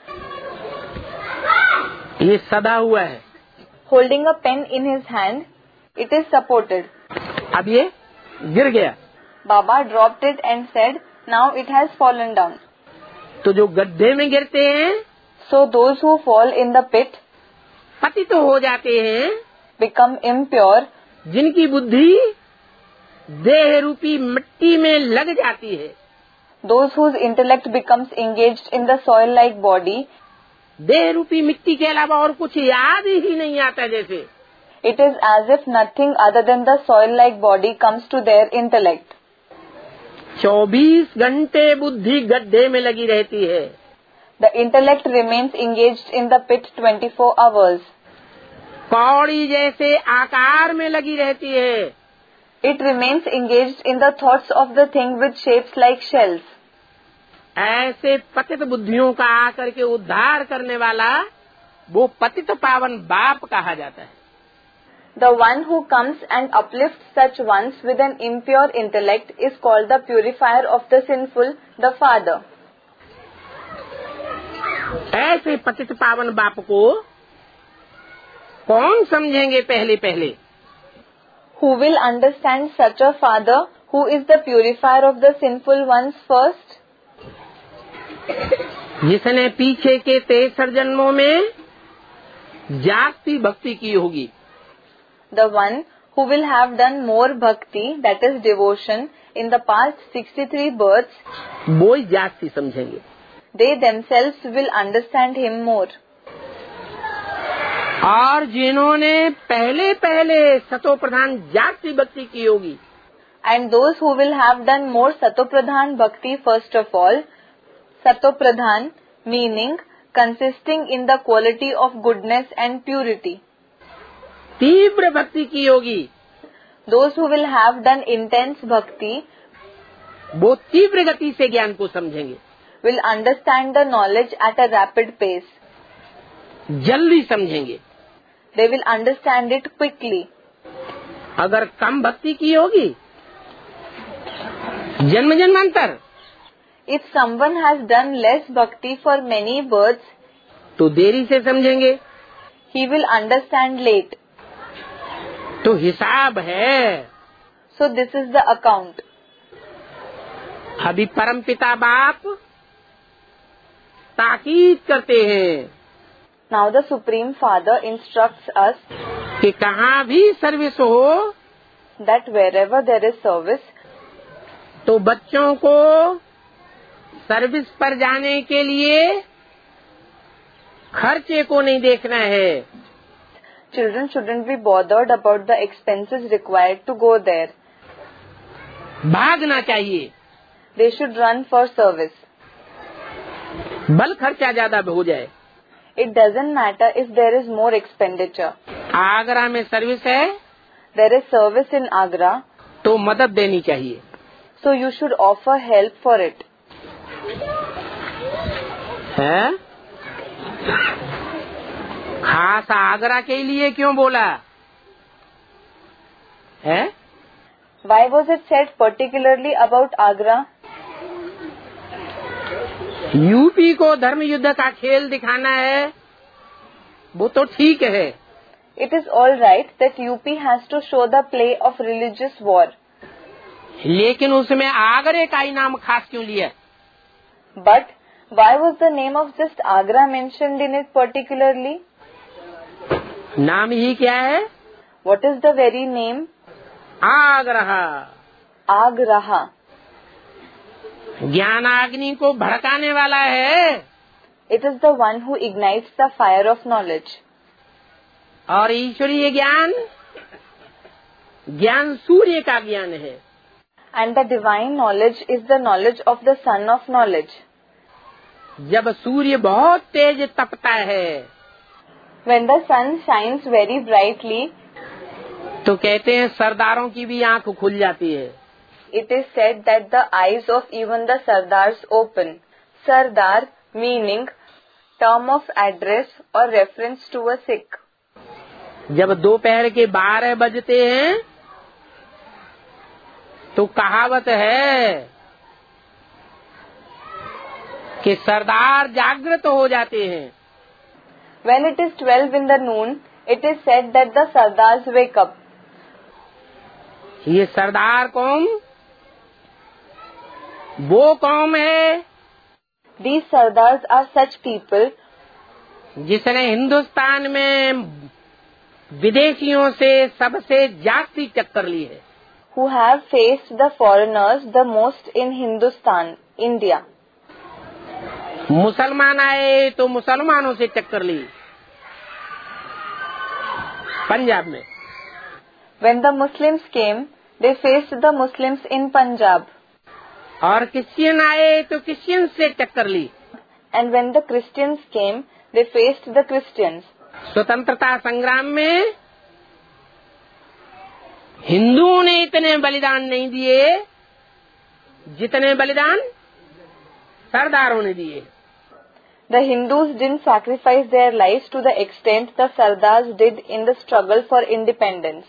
ये सदा हुआ है, Holding a pen in his hand, it is supported. अब ये गिर गया, Baba dropped it and said, now it has fallen down. तो जो गड्ढे में गिरते हैं So those who fall in the pit पतित हो जाते हैं, become impure. जिनकी बुद्धि देह रूपी मिट्टी में लग जाती है। Those whose intellect becomes engaged in the soil-like body. देह रूपी मिट्टी के अलावा और कुछ याद ही नहीं आता। जैसे It is as if nothing other than the soil-like body comes to their intellect. 24 घंटे बुद्धि गड्ढे में लगी रहती है। The intellect remains engaged in the pit 24 hours. कौड़ी जैसे आकार में लगी रहती है। It remains engaged in the thoughts of the thing with shapes like shells. ऐसे पतित बुद्धियों का आकर के उद्धार करने वाला वो पतित पावन बाप कहा जाता है। The one who comes and uplifts such ones with an impure intellect is called the purifier of the sinful, the Father. ऐसे पतित पावन बाप को कौन समझेंगे पहले पहले? Who will understand such a Father who is the purifier of the sinful ones first? जिसने पीछे के 63 जन्मों में जागती भक्ति की होगी। The one who will have done more bhakti, that is devotion, in the past 63 births, वो ही जागती समझेंगे। they themselves will understand him more. और जिन्होंने पहले पहले सतो प्रधान जागती भक्ति की होगी, And those who will have done more Satopradhan bhakti first of all, Satopradhan meaning consisting in the quality of goodness and purity. तीव्र भक्ति की होगी, Those who will have done intense bhakti वो तीव्र गति से ज्ञान को समझेंगे, will understand the knowledge at a rapid pace. जल्दी समझेंगे। They will understand it quickly. अगर कम भक्ति की होगी, जन्म जन्मांतर, If someone has done less bhakti for many births, तो देरी से समझेंगे। he will understand late. तो हिसाब है। So this is the account. अभी परमपिता बाप ताकीद करते हैं Now the Supreme Father instructs us कि कहाँ भी सर्विस हो that wherever there is service, तो बच्चों को सर्विस पर जाने के लिए खर्चे को नहीं देखना है। children shouldn't be bothered about the expenses required to go there. भागना चाहिए। They should run for service. बल खर्चा ज्यादा हो जाए। It doesn't matter if there is more expenditure. Agra में सर्विस है There is service in Agra, तो मदद देनी चाहिए। so you should offer help for it. है? खास आगरा के लिए क्यों बोला है? Why was it said particularly about Agra? UP को धर्म युद्ध का खेल दिखाना है, वो तो ठीक है, It is all right that UP has to show the play of religious war. लेकिन उसमें आगरे का ही नाम खास क्यों लिया? But why was the name of just Agra mentioned in it particularly? नाम ही क्या है? What is the very name? Agra. Agraha. ज्ञानाग्नि को भड़काने वाला है It is the one who ignites the fire of knowledge. और ईश्वरीय ज्ञान ज्ञान सूर्य का ज्ञान है। And the divine knowledge is the knowledge of the son of knowledge. जब सूर्य बहुत तेज तपता है When the sun shines very brightly, तो कहते हैं सरदारों की भी आंख खुल जाती है। it is said that the eyes of even the Sardars open. Sardar meaning term of address or reference to a Sikh. जब दोपहर के 12 बजते हैं तो कहावत है कि सरदार जागृत हो जाते हैं। When it is 12 in the noon, it is said that the Sardars wake up. ये सरदार कौम वो कौम है These Sardars are such people जिसने हिंदुस्तान में विदेशियों से सबसे जास्ती टक्कर ली है। who have faced the foreigners the most in Hindustan, India. मुसलमान आए तो मुसलमानों से टक्कर ली पंजाब में। When the Muslims came, they faced the Muslims in Punjab. और क्रिश्चियन आए तो क्रिश्चियन से टक्कर ली। And when the Christians came, they faced the Christians. स्वतंत्रता संग्राम में हिंदुओं ने इतने बलिदान नहीं दिए जितने बलिदान सरदारों ने दिए। The Hindus didn't sacrifice their lives to the extent the Sardars did in the struggle for independence.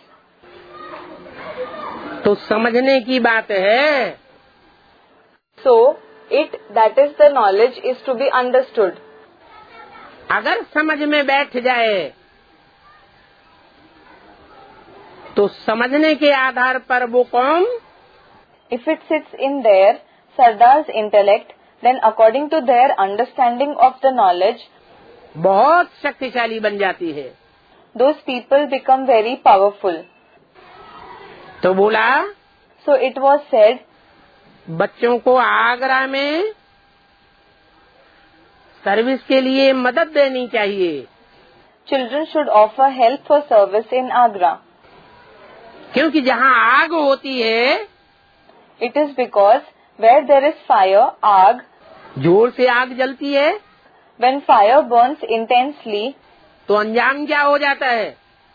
तो समझने की बात है। So, that is the knowledge is to be understood. अगर समझ में बैठ जाए तो समझने के आधार पर वो कौम If it sits in their Sardar's intellect, then according to their understanding of the knowledge, बहुत शक्तिशाली बन जाती है। those people become very powerful. तो बोला So it was said, बच्चों को आगरा में सर्विस के लिए मदद देनी चाहिए। children should offer help for service in Agra. क्योंकि जहाँ आग होती है It is because where there is fire, आग, जोर से आग जलती है when fire burns intensely, तो अंजाम क्या हो जाता है?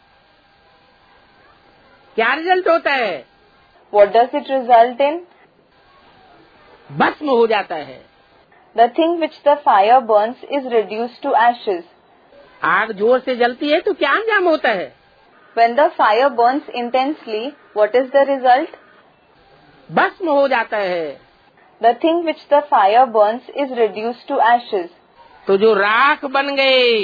क्या रिजल्ट होता है? what does it result in? भस्म हो जाता है। The thing which the fire burns is reduced to ashes. आग जोर से जलती है तो क्या अंजाम होता है? When the fire burns intensely, what is the result? भस्म हो जाता है। The thing which the fire burns is reduced to ashes. तो जो राख बन गए,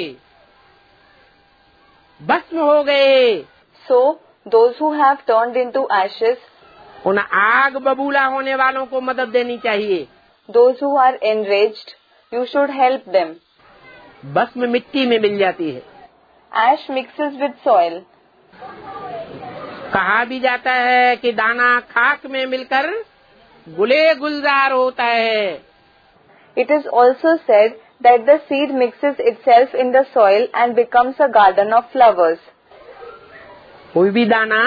भस्म हो गए, So, those who have turned into ashes, उन आग बबूला होने वालों को मदद देनी चाहिए। those who are enraged, you should help them. भस्म मिट्टी में मिल जाती है। Ash mixes with soil. कहा भी जाता है कि दाना खाक में मिलकर गुले गुलजार होता है। It is also said that the seed mixes itself in the soil and becomes a garden of flowers. कोई भी दाना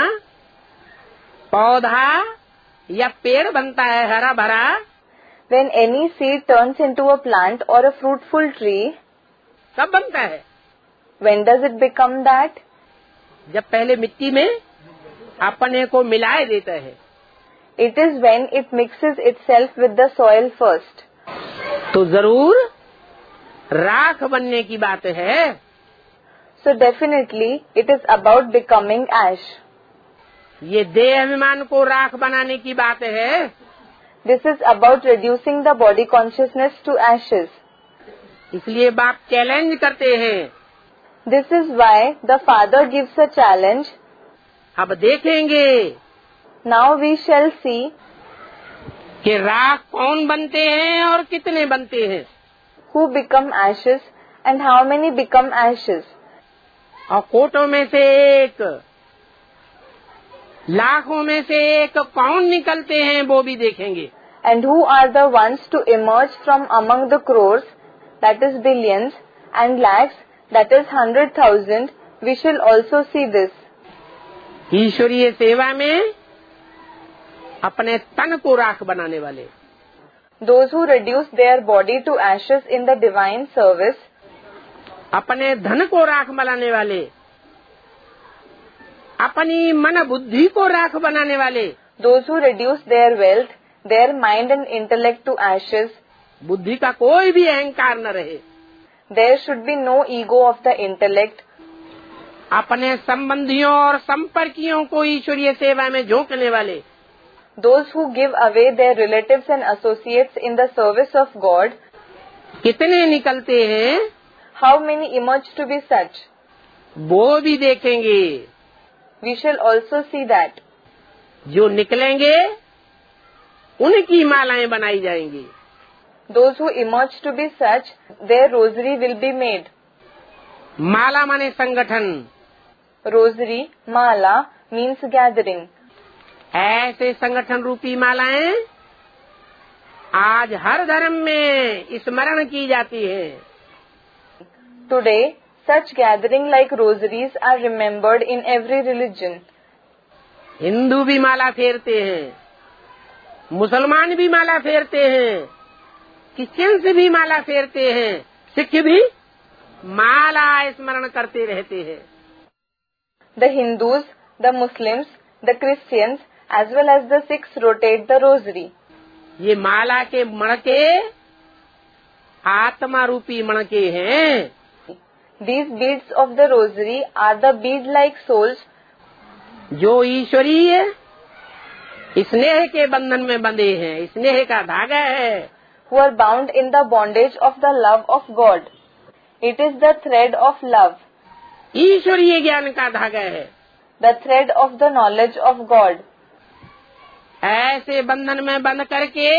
पौधा या पेड़ बनता है हरा भरा, When any seed turns into a plant or a fruitful tree, कब बनता है? when does it become that? जब पहले मिट्टी में अपने को मिलाए देता है। It is when it mixes itself with the soil first. तो जरूर राख बनने की बात है। So definitely it is about becoming ash. ये देह अभिमान को राख बनाने की बात है। This is about reducing the body consciousness to ashes. इसलिए बाप चैलेंज करते हैं। This is why the father gives a challenge. अब देखेंगे Now we shall see कि राख कौन बनते हैं और कितने बनते हैं। who become ashes and how many become ashes. और कोटों में से एक, लाखों में से एक कौन निकलते हैं वो भी देखेंगे। And who are the ones to emerge from among the crores, that is billions, and lakhs, that is 100,000, we shall also see this. ईश्वरीय सेवा में अपने तन को राख बनाने वाले, Those who reduce their body to ashes in the divine service, अपने धन को राख बनाने वाले, अपनी मन बुद्धि को राख बनाने वाले, those who reduce their wealth, their mind and intellect to ashes, बुद्धि का कोई भी अहंकार न रहे, there should be no ego of the intellect, अपने संबंधियों और संपर्कियों को ईश्वरीय सेवा में झोंकने वाले, those who give away their relatives and associates in the service of God, कितने निकलते हैं, how many emerge to be such? वो भी देखेंगे। We shall also see that. जो निकलेंगे उनकी मालाएं बनाई जाएंगी। Those who emerge to be such, their rosary will be made. माला माने संगठन। Rosary, mala, means gathering. ऐसे संगठन रूपी मालाएं आज हर धर्म में स्मरण की जाती है। Today, such gathering like rosaries are remembered in every religion. Hindu भी माला फेरते हैं, मुसलमान भी माला फेरते हैं, क्रिश्चियंस भी माला फेरते हैं, सिख भी माला स्मरण करते रहते हैं। The Hindus, the Muslims, the Christians, as well as the Sikhs rotate the rosary. ये माला के मणके आत्मा रूपी मणके हैं। These beads of the rosary are the bead-like souls जो ईश्वरीय स्नेह के बंधन में बंधे हैं, स्नेह का धागा है। who are bound in the bondage of the love of God. It is the thread of love, ईश्वरीय ज्ञान का धागा है। the thread of the knowledge of God. ऐसे बंधन में बंध करके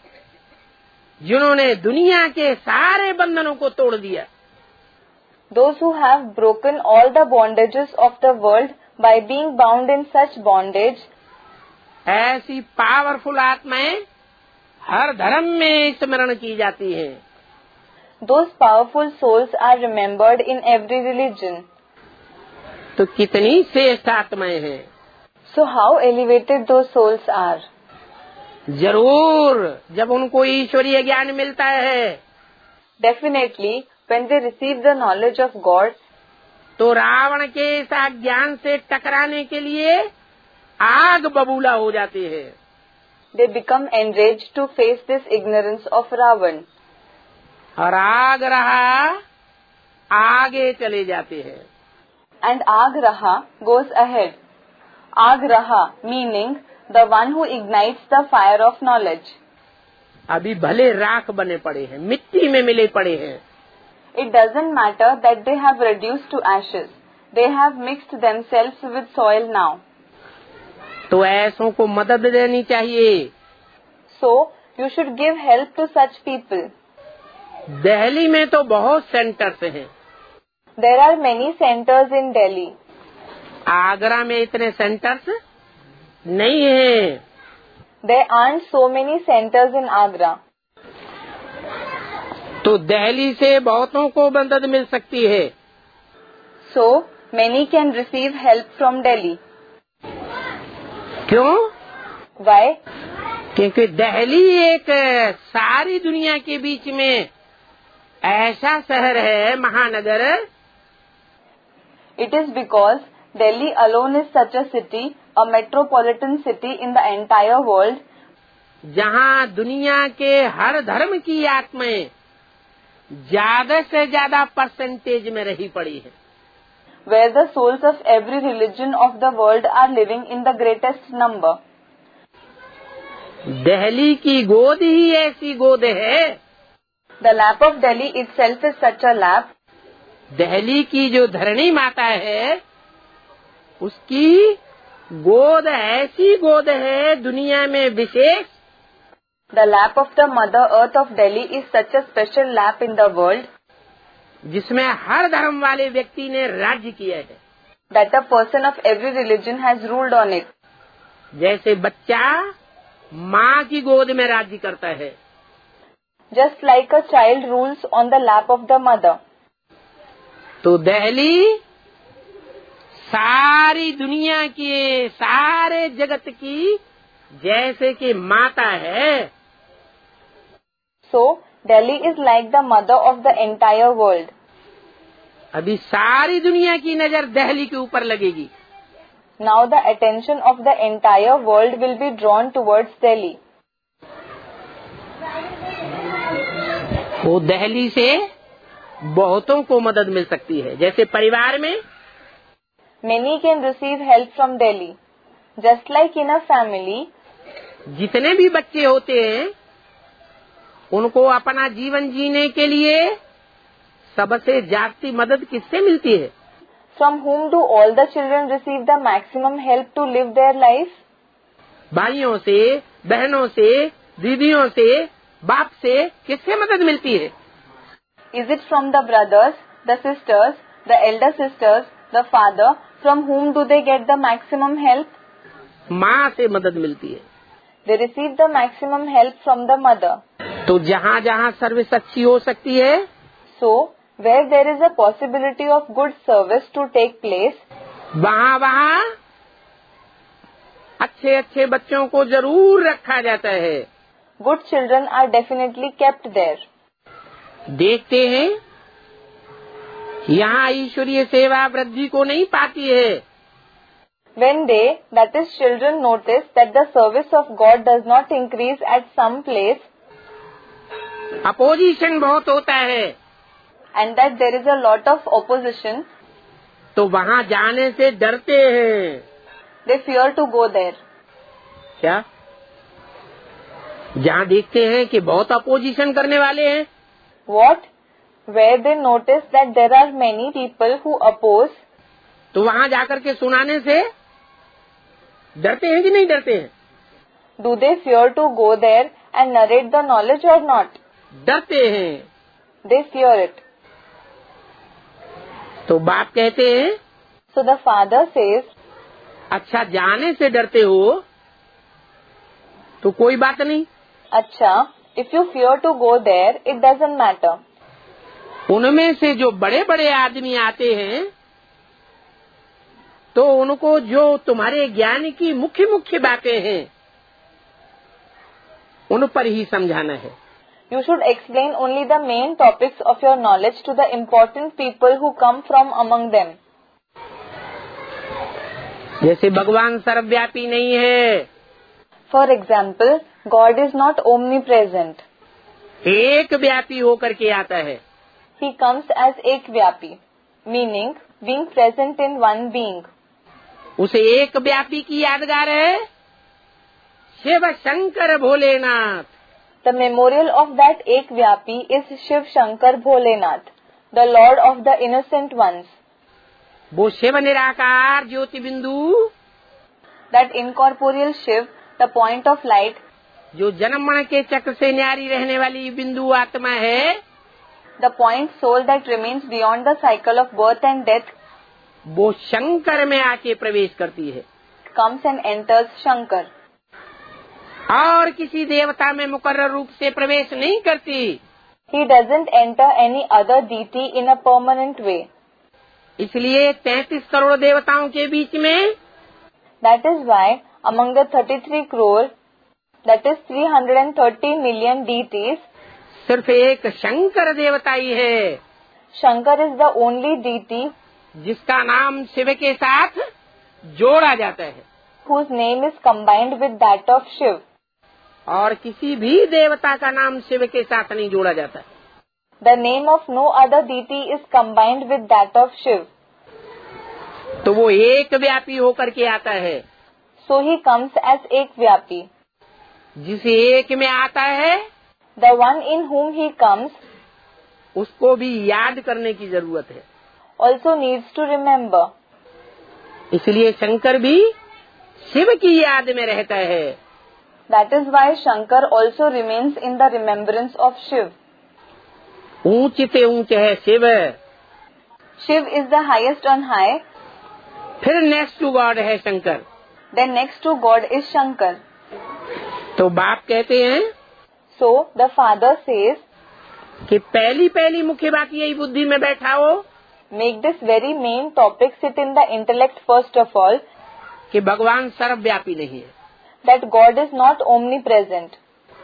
जिन्होंने दुनिया के सारे बंधनों को तोड़ दिया, Those who have broken all the bondages of the world by being bound in such bondage, ऐसी पावरफुल आत्माएं हर धर्म में स्मरण की जाती हैं। those powerful souls are remembered in every religion. तो कितनी श्रेष्ठ आत्माएं हैं। So how elevated those souls are. जरूर जब उनको ईश्वरीय ज्ञान मिलता है Definitely, when they receive the knowledge of God, तो रावण के इस ज्ञान से टकराने के लिए आग बबूला हो जाते हैं। they become enraged to face this ignorance of Ravan. और आग रहा आगे चले जाते हैं। And Agraha goes ahead. Agraha meaning the one who ignites the fire of knowledge. अभी भले राख बने पड़े हैं, मिट्टी में मिले पड़े हैं, It doesn't matter that they have reduced to ashes. They have mixed themselves with soil now. तो ऐसों को मदद देनी चाहिए। So, you should give help to such people. Delhi में तो बहुत सेंटर्स हैं। There are many centers in Delhi. Agra में इतने सेंटर्स नहीं हैं। There aren't so many centers in Agra. तो दिल्ली से बहुतों को मदद मिल सकती है। So, many can receive help from Delhi. क्यों? Why? क्योंकि दिल्ली एक सारी दुनिया के बीच में ऐसा शहर है, महानगर, It is because Delhi alone is such a city, a metropolitan city in the entire world, जहाँ दुनिया के हर धर्म की आत्माएं ज्यादा से ज्यादा परसेंटेज में रही पड़ी है। where the souls of every religion of the world are living in the greatest number. Delhi की गोद ही ऐसी गोद है। The lap of Delhi itself is such a lap. Delhi की जो धरणी माता है, उसकी गोद ऐसी गोद है दुनिया में विशेष। The lap of the Mother Earth of Delhi is such a special lap in the world जिसमें हर धर्म वाले व्यक्ति ने राज्य किया है। that a person of every religion has ruled on it. जैसे बच्चा माँ की गोद में राज्य करता है, Just like a child rules on the lap of the mother. तो दिल्ली सारी दुनिया की, सारे जगत की जैसे कि माता है। So, Delhi is like the mother of the entire world. अभी सारी दुनिया की नजर दिल्ली के ऊपर लगेगी। Now the attention of the entire world will be drawn towards Delhi. वो दिल्ली से बहुतों को मदद मिल सकती है। जैसे परिवार में Many can receive help from Delhi. Just like in a family, जितने भी बच्चे होते हैं, उनको अपना जीवन जीने के लिए सबसे ज्यादा मदद किससे मिलती है? From whom do all the children receive the maximum help to live their life? भाइयों से, बहनों से, दीदियों से, बाप से किससे मदद मिलती है? Is it from the brothers, the sisters, the elder sisters, the father? From whom do they get the maximum help? माँ से मदद मिलती है। They receive the maximum help from the mother. तो जहाँ जहाँ सर्विस अच्छी हो सकती है, So, where there is a possibility of good service to take place, वहाँ वहाँ अच्छे अच्छे बच्चों को जरूर रखा जाता है। good children are definitely kept there. देखते हैं यहाँ ईश्वरीय सेवा वृद्धि को नहीं पाती है। When they, that is children, notice that the service of God does not increase at some place opposition बहुत होता है, and that there is a lot of opposition, तो वहाँ जाने से डरते हैं। they fear to go there. क्या? जहाँ देखते हैं कि बहुत अपोजिशन करने वाले हैं, What? Where they notice that there are many people who oppose, तो वहाँ जाकर के सुनाने से डरते हैं कि नहीं डरते हैं? do they fear to go there and narrate the knowledge or not? डरते हैं। They fear it. तो बाप कहते हैं, So the father says, अच्छा जाने से डरते हो तो कोई बात नहीं, Acha, if you fear to go there, it doesn't matter. उनमें से जो बड़े बड़े आदमी आते हैं तो उनको जो तुम्हारे ज्ञान की मुख्य मुख्य बातें हैं उन पर ही समझाना है। You should explain only the main topics of your knowledge to the important people who come from among them. जैसे भगवान सर्वव्यापी नहीं है, For example, God is not omnipresent. एक व्यापी होकर के आता है। He comes as Ekvyapi, meaning being present in one being. उसे एक व्यापी की यादगार है Shiv Shankar Bholenath. The memorial of that Ekvyapi is Shiv Shankar Bholenath, the Lord of the innocent ones. वो शिव निराकार ज्योति बिंदु, That incorporeal Shiv, the point of light, जो जन्म मरण के चक्र से न्यारी रहने वाली बिंदु आत्मा है, the point soul that remains beyond the cycle of birth and death, वो शंकर में आके प्रवेश करती है comes and enters Shankar. और किसी देवता में मुकर्रर रूप से प्रवेश नहीं करती। He doesn't enter any other deity in a permanent way. इसलिए 33 करोड़ देवताओं के बीच में That is why among the 33 crore, that is 330 million deities, सिर्फ एक शंकर देवता ही है Shankar is the only deity जिसका नाम शिव के साथ जोड़ा जाता है whose name is combined with that of Shiv. और किसी भी देवता का नाम शिव के साथ नहीं जोड़ा जाता। The name of no other deity is combined with that of Shiv. तो वो एक व्यापी होकर के आता है। So he comes as Ekvyapi. जिस एक में आता है The one in whom he comes उसको भी याद करने की जरूरत है। also needs to remember. इसलिए शंकर भी शिव की याद में रहता है। That is why Shankar also remains in the remembrance of Shiv. ऊंच से ऊंच है Shiv, Shiv is the highest on high. फिर नेक्स्ट टू गॉड है Shankar. Then next to God is Shankar. तो बाप कहते हैं So the father says, कि पहली पहली मुख्य बात यही बुद्धि में बैठाओ make this very main topic sit in the intellect first of all, कि भगवान सर्वव्यापी नहीं है। that God is not omnipresent.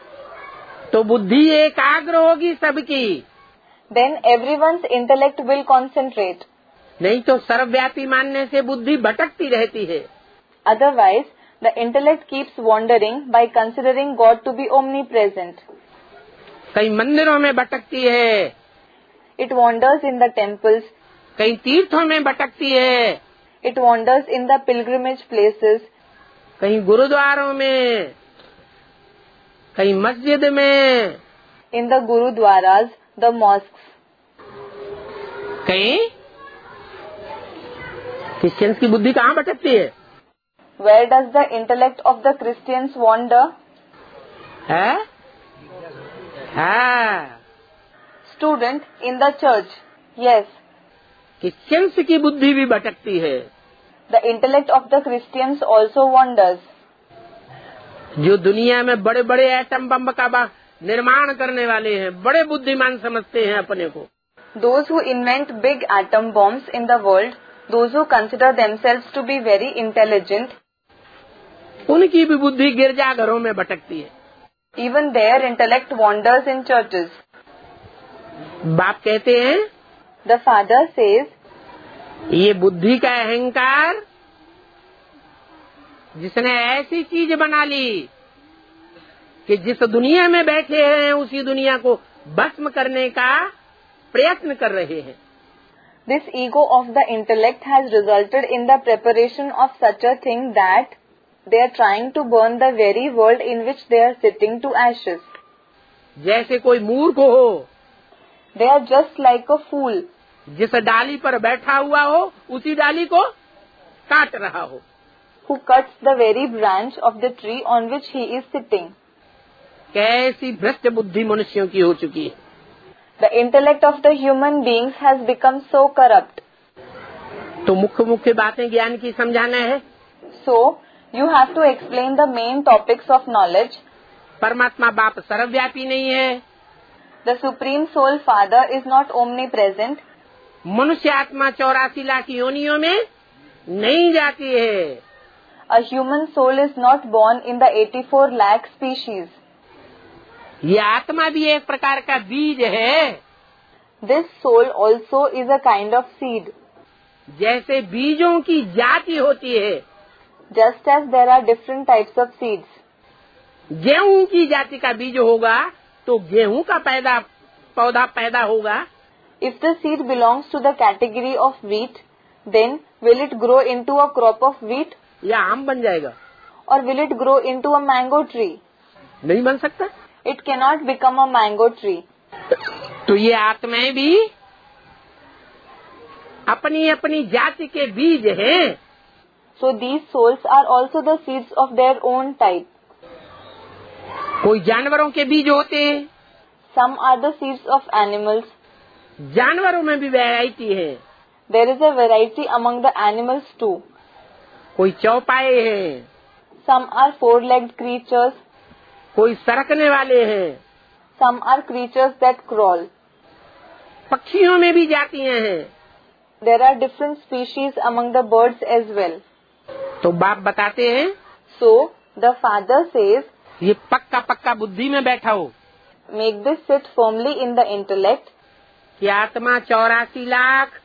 तो बुद्धि एकाग्र होगी सबकी, Then everyone's intellect will concentrate. नहीं तो सर्वव्यापी मानने से बुद्धि भटकती रहती है। Otherwise, the intellect keeps wandering by considering God to be omnipresent. कहीं मंदिरों में भटकती है, It wanders in the temples, कहीं तीर्थों में भटकती है, it wanders in the pilgrimage places, कहीं गुरुद्वारों में, कहीं मस्जिद में, in the Gurudwaras, the mosques. कहीं क्रिश्चियंस की बुद्धि कहाँ भटकती है? Where does the intellect of the Christians wander? है? हाँ, Student, in the church. Yes, Christians की बुद्धि भी भटकती है। the intellect of the Christians also wanders. जो दुनिया में बड़े बड़े एटम बम का निर्माण करने वाले हैं, बड़े बुद्धिमान समझते हैं अपने को। Those who invent big atom bombs in the world, those who consider themselves to be very intelligent, उनकी भी बुद्धि गिरजाघरों में भटकती है। even their intellect wanders in churches. बाप कहते हैं, The father says, ये बुद्धि का अहंकार जिसने ऐसी चीज बना ली कि जिस दुनिया में बैठे हैं उसी दुनिया को भस्म करने का प्रयत्न कर रहे हैं। this ego of the intellect has resulted in the preparation of such a thing that they are trying to burn the very world in which they are sitting to ashes. जैसे कोई मूर्ख हो, They are just like a fool जिस डाली पर बैठा हुआ हो उसी डाली को काट रहा हो। who cuts the very branch of the tree on which he is sitting. कैसी भ्रष्ट बुद्धि मनुष्यों की हो चुकी है। The intellect of the human beings has become so corrupt. तो मुख्य मुख्य बातें ज्ञान की समझाना है। So, you have to explain the main topics of knowledge. परमात्मा बाप सर्वव्यापी नहीं है। The Supreme Soul Father is not omnipresent. मनुष्य आत्मा 84 लाख योनियों में नहीं जाती है। A human soul is not born in the 84 lakh species. ये आत्मा भी एक प्रकार का बीज है। This soul also is a kind of seed. जैसे बीजों की जाति होती है, Just as there are different types of seeds. गेहूं की जाति का बीज होगा तो गेहूं का पौधा पैदा होगा। If the seed belongs to the category of wheat, then will it grow into a crop of wheat? या आम बन जाएगा? Or will it grow into a mango tree? नहीं बन सकता। It cannot become a mango tree. तो ये आत्माएं भी अपनी अपनी जाति के बीज हैं। So these souls are also the seeds of their own type. कोई जानवरों के बीज होते हैं। Some are the seeds of animals. जानवरों में भी वैरायटी है। There is a variety among the animals too. कोई चौपाए हैं, Some are four-legged creatures. कोई सरकने वाले हैं। Some are creatures that crawl. पक्षियों में भी जातियां हैं। There are different species among the birds as well. तो बाप बताते हैं, So, the Father says, ये पक्का पक्का बुद्धि में बैठा हो make this sit firmly in the intellect कि आत्मा 84 लाख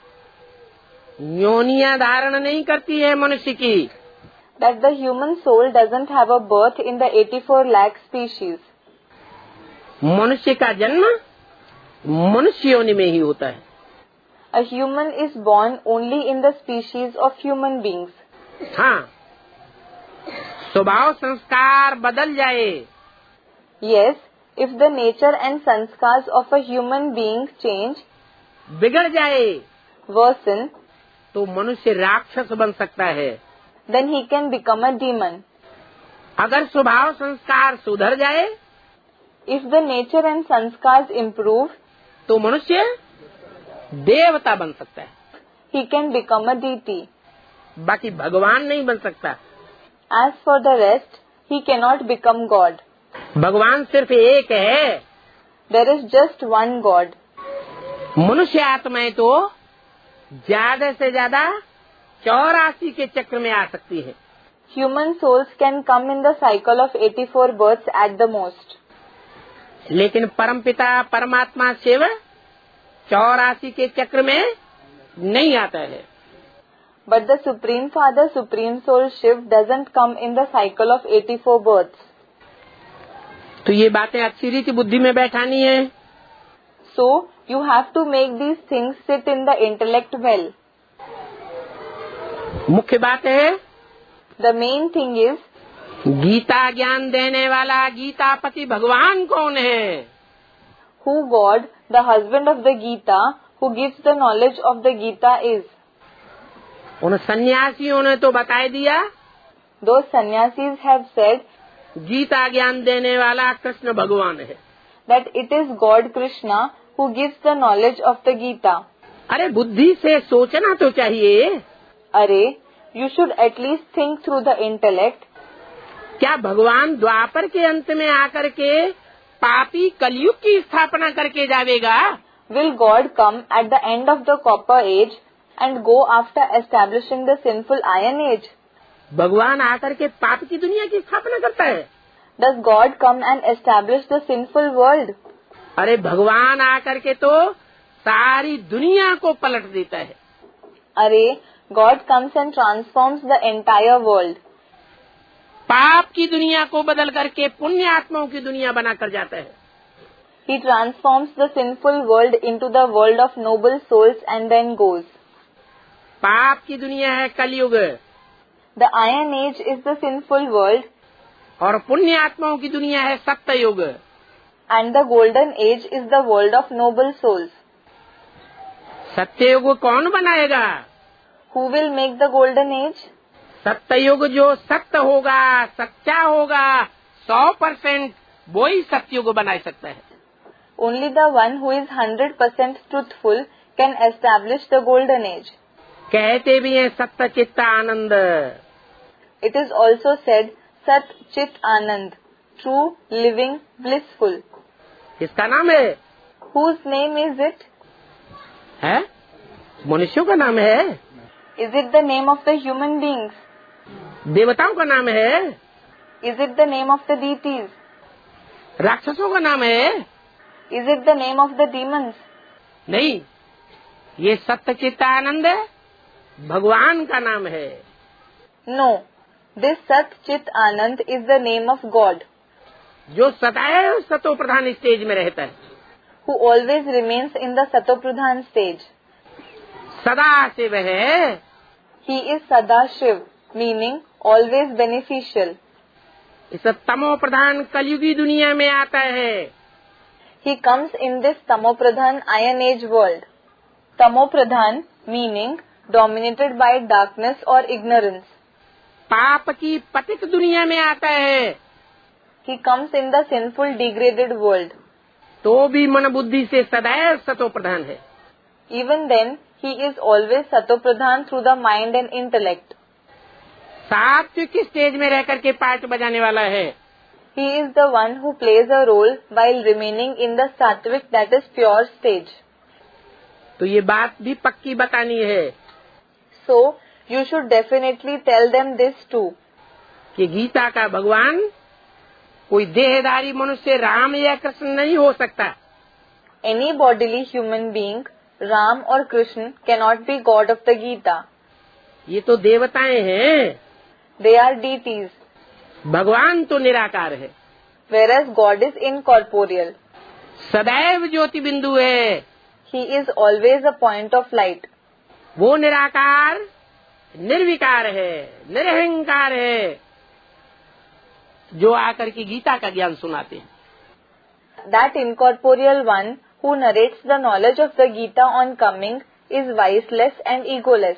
योनियां धारण नहीं करती है मनुष्य की। that the human soul doesn't have a birth in the 84 lakh species. मनुष्य का जन्म मनुष्य योनि में ही होता है। A human is born only in the species of human beings. हाँ, स्वभाव संस्कार बदल जाए, Yes, if the nature and sanskars of a human being change, बिगड़ जाए, worsen, तो मनुष्य राक्षस बन सकता है। then he can become a demon. अगर स्वभाव संस्कार सुधर जाए, If the nature and sanskars improve, तो मनुष्य देवता बन सकता है। he can become a deity. बाकी भगवान नहीं बन सकता। As for the rest, he cannot become God. भगवान सिर्फ एक है। There is just one God. मनुष्य आत्माएं तो ज्यादा से ज्यादा 84 के चक्र में आ सकती है। Human souls can come in the cycle of 84 births at the most. लेकिन परमपिता परमात्मा शिव 84 के चक्र में नहीं आता है। But the Supreme Father, Supreme Soul Shiv doesn't come in the cycle of 84 births. तो ये बातें अच्छी रीति बुद्धि में बैठानी है। So, you have to make these things sit in the intellect well. मुख्य बात है, The main thing is, Gita ज्ञान देने वाला गीतापति भगवान कौन है? who God, the husband of the Gita, who gives the knowledge of the Gita is. उन सन्यासियों ने तो बता दिया, Those sannyasis have said Gita ज्ञान देने वाला कृष्ण भगवान है। that it is God Krishna who gives the knowledge of the Gita. अरे बुद्धि से सोचना तो चाहिए। अरे, you should at least think through the intellect. क्या भगवान द्वापर के अंत में आकर के पापी कलयुग की स्थापना करके जाएगा? Will God come at the end of the copper age and go after establishing the sinful iron age? भगवान आकर के पाप की दुनिया की स्थापना करता है? Does God come and establish the sinful world? अरे भगवान आकर के तो सारी दुनिया को पलट देता है। अरे, God comes and transforms the entire world. पाप की दुनिया को बदल करके पुण्य आत्माओं की दुनिया बनाकर जाता है। He transforms the sinful world into the world of noble souls and then goes. पाप की दुनिया है कलयुग, The iron age is the sinful world और पुण्य आत्माओं की दुनिया है सत्ययुग। and the golden age is the world of noble souls. सत्ययुग कौन बनाएगा? Who will make the golden age? सत्ययुग जो सत्य होगा, सच्चा होगा, 100%, वो ही सत्ययुग बना सकता है। Only the one who is 100% truthful can establish the golden age. कहते भी हैं सत्य चित्त आनंद। It is also said Sat Chit Anand, true, living, blissful. इसका नाम है? Whose name is it? है? मनुष्यों का नाम है? Is it the name of the human beings? देवताओं का नाम है? Is it the name of the deities? राक्षसों का नाम है? Is it the name of the demons? नहीं, ये सत्य चित्त आनंद भगवान का नाम है। No, this Sat Chit Anand is the name of God, जो सदैव सतो प्रधान स्टेज में रहता है, who always remains in the Satopradhan stage. सदा शिव है। He is Sada Shiv, meaning always beneficial. इस तमो प्रधान कलयुगी दुनिया में आता है। He comes in this Tamopradhan Iron Age world. Tamopradhan meaning dominated by darkness or ignorance. पाप की पतित दुनिया में आता है। He comes in the sinful degraded world. तो भी मन बुद्धि से सदैव सतो प्रधान है। Even then, he is always Satopradhan through the mind and intellect. सात्विक स्टेज में रह करके पार्ट बजाने वाला है। He is the one who plays a role while remaining in the Sattvic, that is pure stage. तो ये बात भी पक्की बतानी है So, you should definitely tell them this too. कि गीता का भगवान कोई देहधारी मनुष्य राम या कृष्ण नहीं हो सकता। Any bodily human being, Ram or Krishna, cannot be God of the Gita. ये तो देवताएं हैं, They are deities, भगवान तो निराकार है, whereas God is incorporeal. सदैव ज्योति बिंदु है। He is always a point of light. वो निराकार निर्विकार है, निरहंकार है, जो आकर के गीता का ज्ञान सुनाते हैं। That incorporeal one who narrates the knowledge of the Gita on coming is viceless and egoless.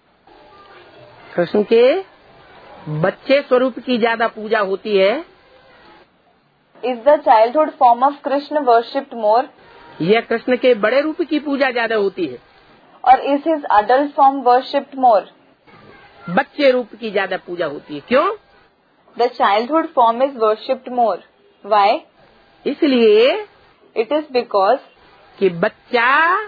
Krishna के बच्चे स्वरूप की ज्यादा पूजा होती है Is the childhood form of Krishna worshipped more, या कृष्ण के बड़े रूप की पूजा ज्यादा होती है? or is his adult form worshipped more? बच्चे रूप की ज्यादा पूजा होती है। क्यों? The childhood form is worshipped more. Why? इसलिए It is because कि बच्चा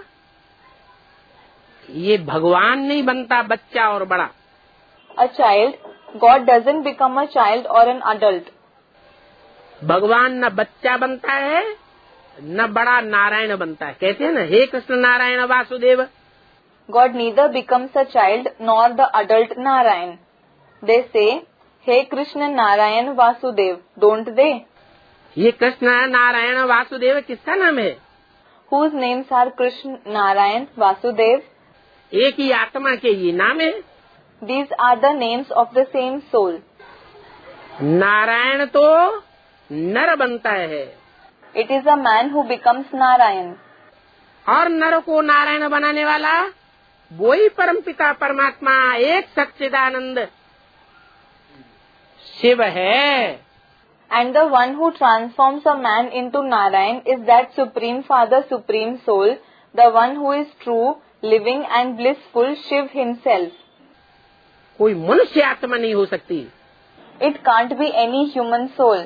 ये भगवान नहीं बनता, बच्चा और बड़ा। a child, God doesn't become a child or an adult. भगवान न बच्चा बनता है न बड़ा नारायण बनता है। कहते हैं ना, हे Krishna Narayan Vasudev. God neither becomes a child nor the adult Narayan. They say, Hey Krishna Narayan Vasudev, don't they? ये कृष्ण नारायण वासुदेव किसका नाम है? Whose names are Krishna Narayan Vasudev? एक ही आत्मा के ये नाम है। These are the names of the same soul. Narayan तो नर बनता है, It is a man who becomes Narayan. और नर को नारायण बनाने वाला वही परमपिता परमात्मा एक सच्चिदानंद शिव है. And the one who transforms a man into Narayan is that Supreme Father, Supreme Soul, the one who is true, living and blissful Shiv himself. कोई मनुष्य आत्मा नहीं हो सकती. It can't be any human soul.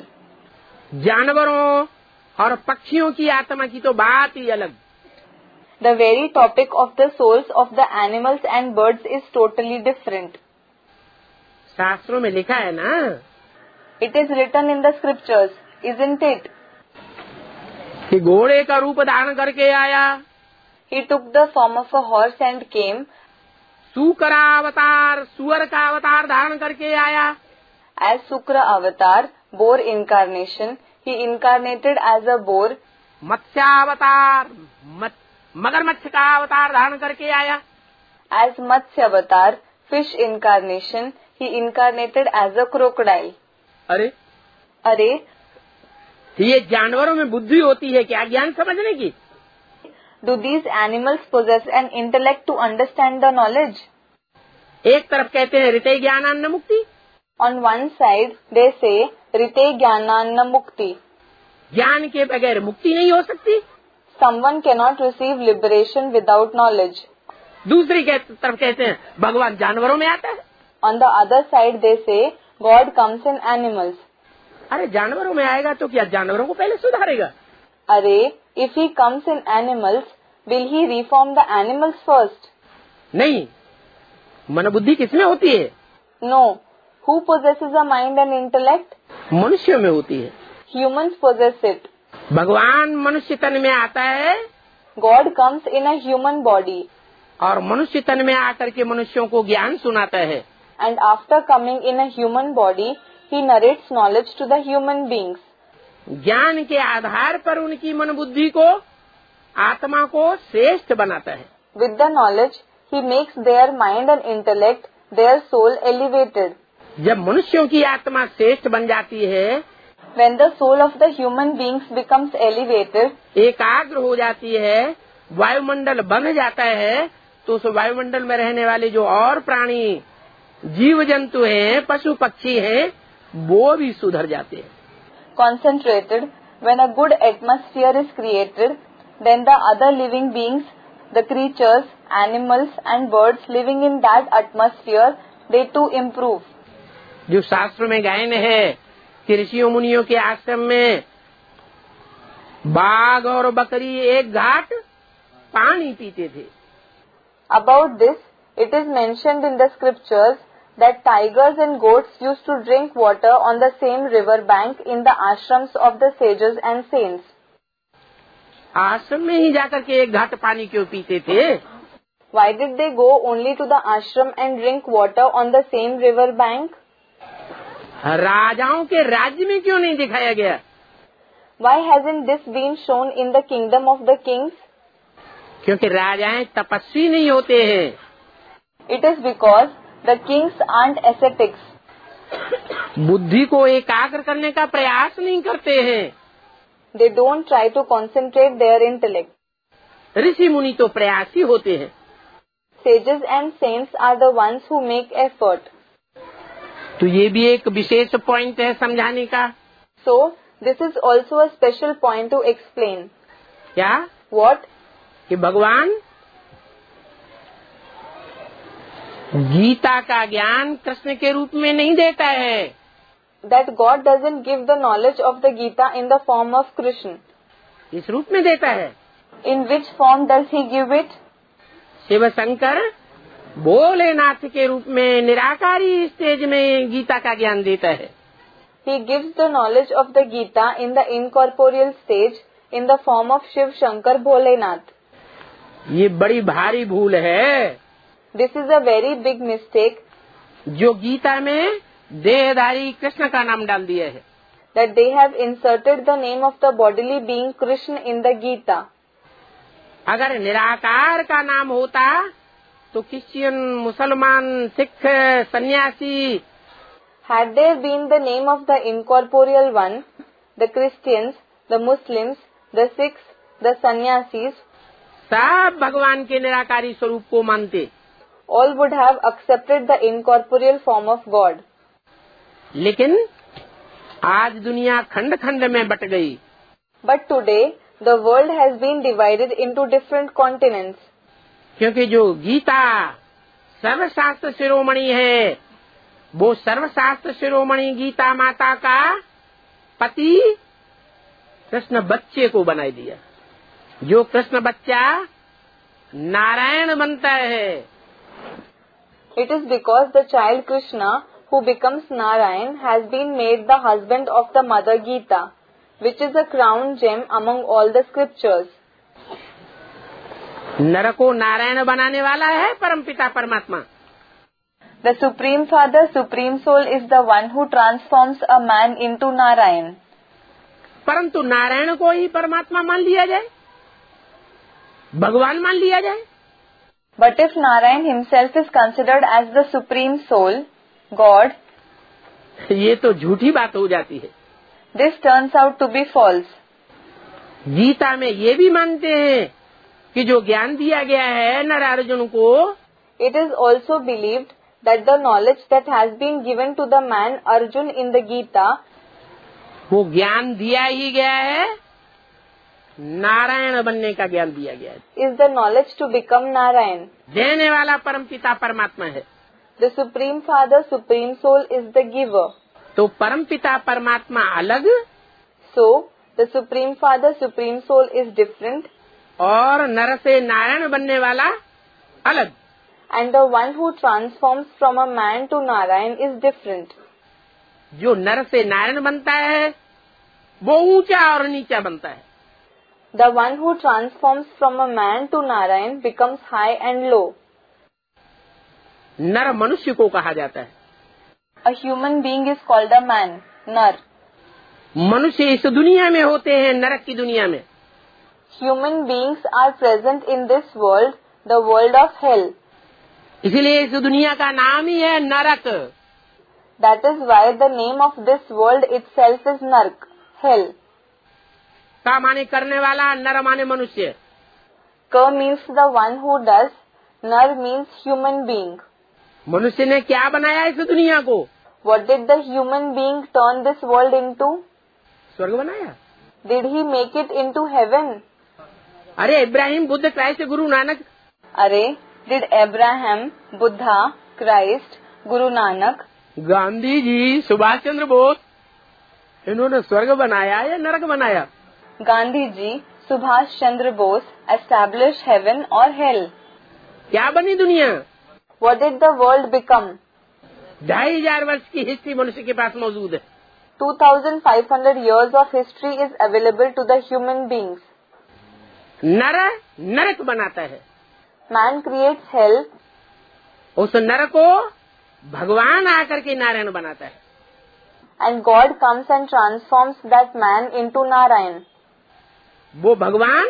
जानवरों और पक्षियों की आत्मा की तो बात ही अलग. The very topic of the souls of the animals and birds is totally different. शास्त्रों में लिखा है ना. It is written in the scriptures, isn't it? कि घोड़े का रूप धारण करके आया. He took the form of a horse and came. सूकरा अवतार सुअर का अवतार धारण करके आया. As Sukra avatar, boar incarnation, he incarnated as a boar. मत्स्यावतार मगरमच्छ का अवतार धारण करके आया. As Matsya avatar, fish incarnation, he incarnated as a crocodile. अरे ये जानवरों में बुद्धि होती है क्या ज्ञान समझने की? Do these animals possess an intellect to understand the knowledge? एक तरफ कहते हैं ऋते ज्ञानान्न मुक्ति. On one side, they say, Rite Jnananna Mukti. ज्ञान के बगैर मुक्ति नहीं हो सकती. Someone cannot receive liberation without knowledge. दूसरी तरफ कहते हैं भगवान जानवरों में आता है. On the other side, they say, God comes in animals. अरे जानवरों में आएगा तो क्या जानवरों को पहले सुधारेगा? Arey, if he comes in animals, will he reform the animals first? नहीं. मन बुद्धि किसमें होती है? No. Who possesses a mind and intellect? मनुष्यों में होती है. Humans possess it. भगवान मनुष्य तन में आता है. God comes in a human body. और मनुष्य तन में आकर के मनुष्यों को ज्ञान सुनाता है. And after coming in a human body, he narrates knowledge to the human beings. ज्ञान के आधार पर उनकी मन बुद्धि को आत्मा को श्रेष्ठ बनाता है. With the knowledge, he makes their mind and intellect, their soul elevated. जब मनुष्यों की आत्मा श्रेष्ठ बन जाती है, when the soul of the human beings becomes elevated, एकाग्र हो जाती है, वायुमंडल बन जाता है, तो उस वायुमंडल में रहने वाले जो और प्राणी जीव जंतु हैं, पशु पक्षी हैं, वो भी सुधर जाते हैं. concentrated, when a good atmosphere is created, then the other living beings, the creatures, animals and birds living in that atmosphere, they too improve. जो शास्त्र में गायन है कि ऋषियों मुनियों के आश्रम में बाघ और बकरी एक घाट पानी पीते थे. About this, it is mentioned in the scriptures that tigers and goats used to drink water on the same river bank in the ashrams of the sages and saints. आश्रम में ही जाकर के एक घाट पानी क्यों पीते थे? Why did they go only to the ashram and drink water on the same river bank? राजाओं के राज्य में क्यों नहीं दिखाया गया? Why hasn't this been shown in the kingdom of the kings? क्योंकि राजाएं तपस्वी नहीं होते हैं. It is because the kings aren't ascetics. बुद्धि को एकाग्र करने का प्रयास नहीं करते हैं. They don't try to concentrate their intellect. ऋषि मुनि तो प्रयासी होते हैं. Sages and saints are the ones who make effort. तो ये भी एक विशेष पॉइंट है समझाने का. So, this is also a special point to explain. क्या? What? कि भगवान गीता का ज्ञान कृष्ण के रूप में नहीं देता है. That God doesn't give the knowledge of the Gita in the form of Krishna. इस रूप में देता है. In which form does he give it? Shiv Shankar Bholenath के रूप में निराकारी स्टेज में गीता का ज्ञान देता है. He gives the knowledge of the Gita in the incorporeal stage in the form of Shiv Shankar Bholenath. ये बड़ी भारी भूल है. This is a very big mistake. जो गीता में देहधारी कृष्ण का नाम डाल दिया है. That they have inserted the name of the bodily being Krishna in the Gita. अगर निराकार का नाम होता तो क्रिश्चियन, मुसलमान, सिख, सन्यासी Had there been the name of the incorporeal one, the Christians, the Muslims, the Sikhs, the sannyasis, सब भगवान के निराकारी स्वरूप को मानते, all would have accepted the incorporeal form of God. लेकिन आज दुनिया खंड खंड में बट गई. But today, the world has been divided into different continents. क्योंकि जो गीता सर्वशास्त्र शिरोमणि है, वो सर्वशास्त्र शिरोमणि गीता माता का पति कृष्ण बच्चे को बनाई दिया. जो कृष्ण बच्चा नारायण बनता है. It is because the child Krishna, who becomes Narayan, has been made the husband of the Mother Gita, which is a crown gem among all the scriptures. नर को नारायण बनाने वाला है परमपिता परमात्मा. The Supreme Father, Supreme Soul is the one who transforms a man into Narayan. परंतु नारायण को ही परमात्मा मान लिया जाए, भगवान मान लिया जाए. But if Narayan himself is considered as the Supreme Soul, God, ये तो झूठी बात हो जाती है. this turns out to be false. Gita में ये भी मानते हैं कि जो ज्ञान दिया गया है नर अर्जुन को, It is also believed that the knowledge that has been given to the man Arjun in the Gita, वो ज्ञान दिया ही गया है, नारायण बनने का ज्ञान दिया गया है. is the knowledge to become Narayan. देने वाला परमपिता परमात्मा है. The Supreme Father, Supreme Soul is the giver. तो परमपिता परमात्मा अलग So, the Supreme Father, Supreme Soul is different, और नर से नारायण बनने वाला अलग. and the one who transforms from a man to Narayan is different. जो नर से नारायण बनता है वो ऊंचा और नीचा बनता है. The one who transforms from a man to Narayan becomes high and low. नर मनुष्य को कहा जाता है. A human being is called a man, Nar. मनुष्य इस दुनिया में होते हैं, नरक की दुनिया में. Human beings are present in this world, the world of hell. इसीलिए इस दुनिया का नाम ही है नरक. That is why the name of this world itself is Nark, hell. का माने करने वाला, नर माने मनुष्य. Ka means the one who does, Nar means human being. मनुष्य ने क्या बनाया इस दुनिया को? What did the human being turn this world into? स्वर्ग बनाया. Did he make it into heaven? अरे इब्राहिम, बुद्ध, क्राइस्ट, गुरु नानक. अरे, did Abraham, Buddha, Christ, Guru Nanak, Gandhi ji, Subhash Chandra Bose, इन्होंने स्वर्ग बनाया या नरक बनाया? Gandhi ji, Subhash Chandra Bose establish heaven or hell? क्या बनी दुनिया? What did the world become? 2500 वर्ष की हिस्ट्री मनुष्य के पास मौजूद है. 2500 years of history is available to the human beings. नर नरक बनाता है. Man creates hell. उस नर को भगवान आकर के नारायण बनाता है. And God comes and transforms that man into Narayan. वो भगवान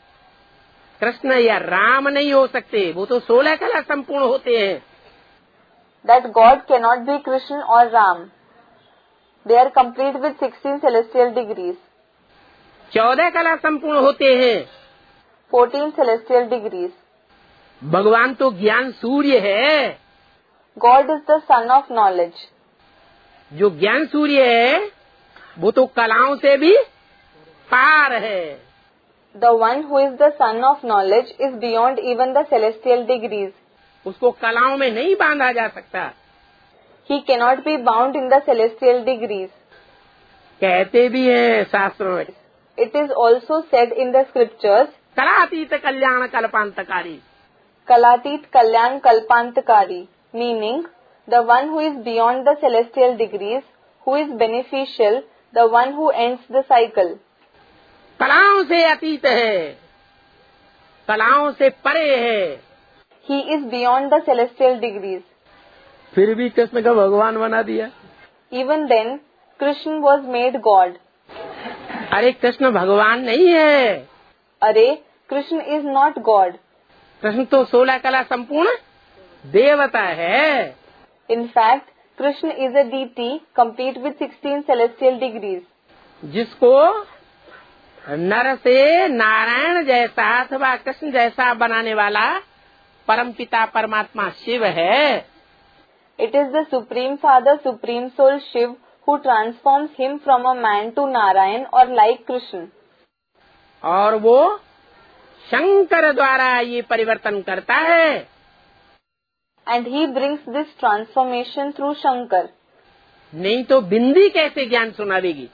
कृष्ण या राम नहीं हो सकते, वो तो 16 कला संपूर्ण होते हैं. That God cannot be Krishna or Ram. They are complete with 16 celestial degrees. 14 कला संपूर्ण होते हैं. 14 celestial degrees. भगवान तो ज्ञान सूर्य है. God is the sun of knowledge. जो ज्ञान सूर्य है वो तो कलाओं से भी पार है. The one who is the sun of knowledge is beyond even the celestial degrees. उसको कलाओं में नहीं बांधा जा सकता. He cannot be bound in the celestial degrees. कहते भी हैं शास्त्रों में, It is also said in the scriptures, कलातीत Kalyan कल्पांतकारी. Kalatit Kalyan Kalpantakari, meaning the one who is beyond the celestial degrees, who is beneficial, the one who ends the cycle. कलाओं से अतीत है, कलाओं से परे है. He is beyond the celestial degrees. फिर भी कृष्ण का भगवान बना दिया. Even then, Krishna was made God. अरे कृष्ण भगवान नहीं है. अरे, Krishna is not God. Krishna तो 16 कला संपूर्ण देवता है. In fact, Krishna is a deity complete with 16 celestial degrees. जिसको नर से नारायण जैसा अथवा कृष्ण जैसा बनाने वाला परमपिता परमात्मा शिव है। It is the Supreme Father, Supreme Soul Shiv who transforms him from a man to Narayan or like Krishna. और वो शंकर द्वारा ये परिवर्तन करता है। And he brings this transformation through Shankar. नहीं तो बिंदी कैसे ज्ञान सुनावेगी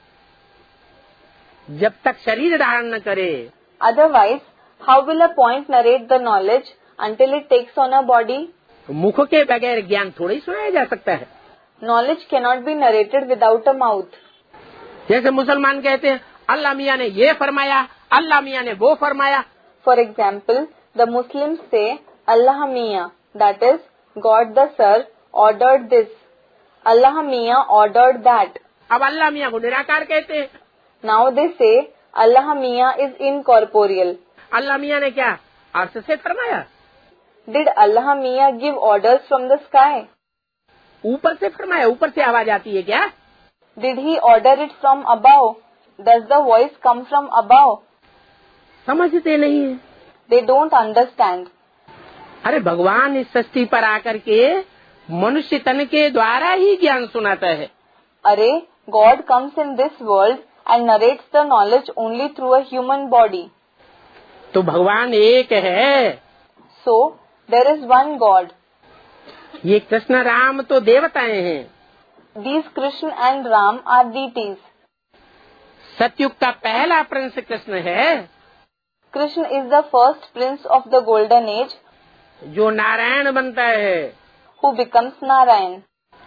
जब तक शरीर धारण न करे। Otherwise, how will a point narrate the knowledge until it takes on a body? मुख के बगैर ज्ञान थोड़ी सुनाया जा सकता है। Knowledge cannot be narrated without a mouth. जैसे मुसलमान कहते हैं अल्लाह मियाँ ने ये फरमाया, अल्लाह मियाँ ने वो फरमाया। For example, the Muslims say Allah Miya, that is, God the Sir ordered this. Allah Miya ordered that. अब अल्लाह मियाँ को निराकार कहते हैं। Now they say Allah Miya is incorporeal. अल्लाह मियाँ ने क्या अर्श से फरमाया? Did Allah Miya give orders from the sky? ऊपर से फरमाया, ऊपर से आवाज आती है क्या? Did he order it from above? Does the voice come from above? समझते नहीं है। They don't understand. अरे भगवान इस सृष्टि पर आकर के मनुष्य तन के द्वारा ही ज्ञान सुनाता है। Array, God comes in this world and narrates the knowledge only through a human body. तो भगवान एक है। So, there is one God. ये कृष्ण राम तो देवताएं हैं। These Krishna and Ram are deities. सतयुग का पहला प्रिंस कृष्ण है। Krishna is the first prince of the golden age जो नारायण बनता है। who becomes Narayan.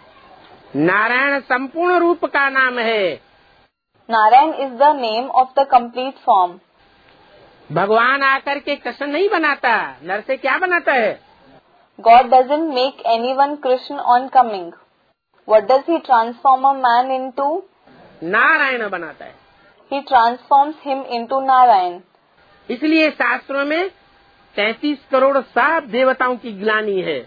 नारायण संपूर्ण रूप का नाम है। Narayan is the name of the complete form. भगवान आकर के कृष्ण नहीं बनाता, नर से क्या बनाता है? God doesn't make anyone Krishna on coming. What does he transform a man into? Narayan बनाता है। He transforms him into Narayan. इसलिए शास्त्रों में 33 करोड़ सात देवताओं की ग्लानि है।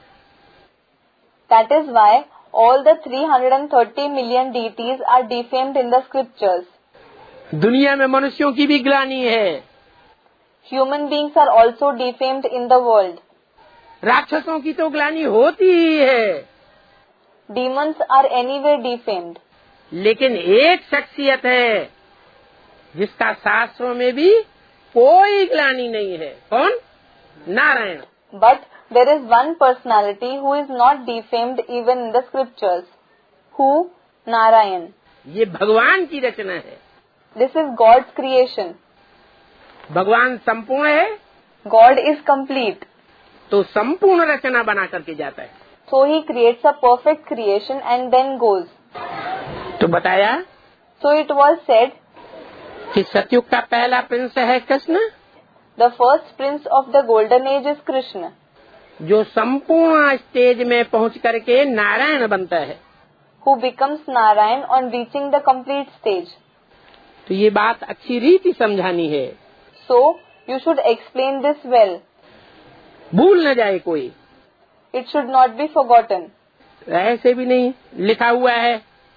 That is why all the 330 million deities are defamed in the scriptures. दुनिया में मनुष्यों की भी ग्लानि है। Human beings are also defamed in the world. राक्षसों की तो ग्लानि होती ही है। Demons are anyway defamed. लेकिन एक शख्सियत है जिसका शास्त्रों में भी कोई ग्लानि नहीं है। कौन? Narayan. But there is one personality who is not defamed even in the scriptures. Who? Narayan. ये भगवान की रचना है। This is God's creation. भगवान संपूर्ण है। God is complete. तो संपूर्ण रचना बना करके जाता है। So he creates a perfect creation and then goes. तो बताया So it was said, कि सतयुग का पहला प्रिंस है Krishna, the first prince of the golden age is Krishna, जो संपूर्ण स्टेज में पहुंच करके नारायण बनता है। who becomes Narayan on reaching the complete stage. तो ये बात अच्छी रीति समझानी है। So you should explain this well. भूल न जाए कोई। It should not be forgotten. ऐसे भी नहीं लिखा हुआ है,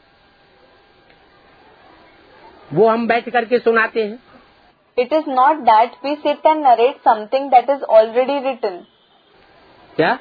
वो हम बैठ करके सुनाते हैं। It is not that we sit and narrate something that is already written. क्या?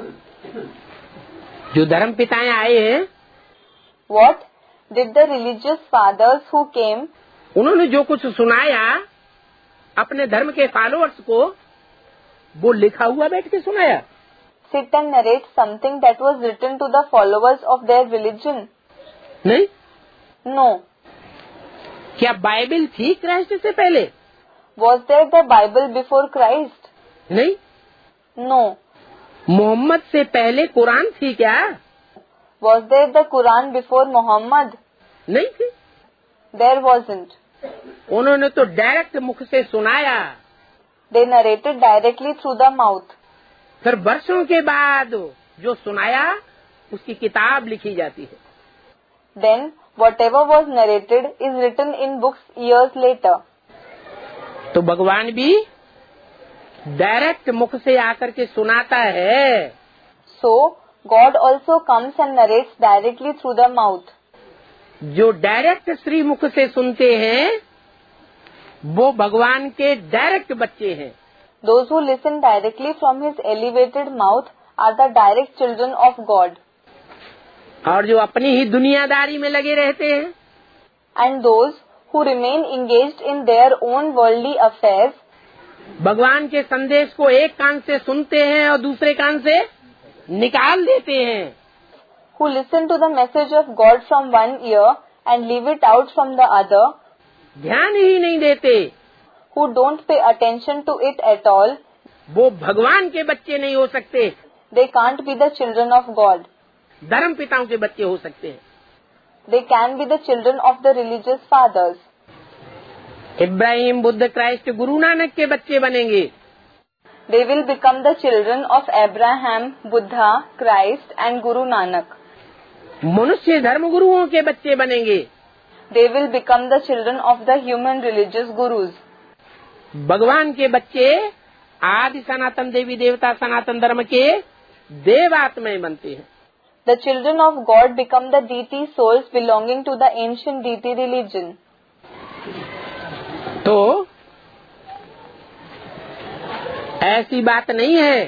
जो धर्म पिताएं आए हैं, What did the religious fathers who came? उन्होंने जो कुछ सुनाया अपने धर्म के फॉलोअर्स को, वो लिखा हुआ बैठ के सुनाया। Sit and narrate something that was written to the followers of their religion? नहीं। No. क्या बाइबल थी क्राइस्ट से पहले? Was there the Bible before Christ? नहीं। No. मोहम्मद से पहले कुरान थी क्या? Was there the Quran before Muhammad? नहीं थी। There wasn't. उन्होंने तो डायरेक्ट मुख से सुनाया। They narrated directly through the mouth. फिर वर्षों के बाद जो सुनाया उसकी किताब लिखी जाती है। Then whatever was narrated is written in books years later. तो भगवान भी डायरेक्ट मुख से आकर के सुनाता है। So God also comes and narrates directly through the mouth. जो डायरेक्ट श्री मुख से सुनते हैं वो भगवान के डायरेक्ट बच्चे हैं। Those who listen directly from his elevated mouth are the direct children of God. और जो अपनी ही दुनियादारी में लगे रहते हैं, And those who remain engaged in their own worldly affairs, भगवान के संदेश को एक कान से सुनते हैं और दूसरे कान से निकाल देते हैं, who listen to the message of God from one ear and leave it out from the other, ध्यान ही नहीं देते, who don't pay attention to it at all, वो भगवान के बच्चे नहीं हो सकते, they can't be the children of God. धर्म पिताओं के बच्चे हो सकते हैं। They can be the children of the religious fathers. Ibrahim, Buddha, Christ, Guru Nanak के बच्चे बनेंगे। They will become the children of Abraham, Buddha, Christ and Guru Nanak. मनुष्य धर्म गुरुओं के बच्चे बनेंगे। They will become the children of the human religious gurus. भगवान के बच्चे आदि सनातन देवी देवता सनातन धर्म के देवात्माएं बनते हैं। The children of God become the deity souls belonging to the ancient deity religion. तो ऐसी बात नहीं है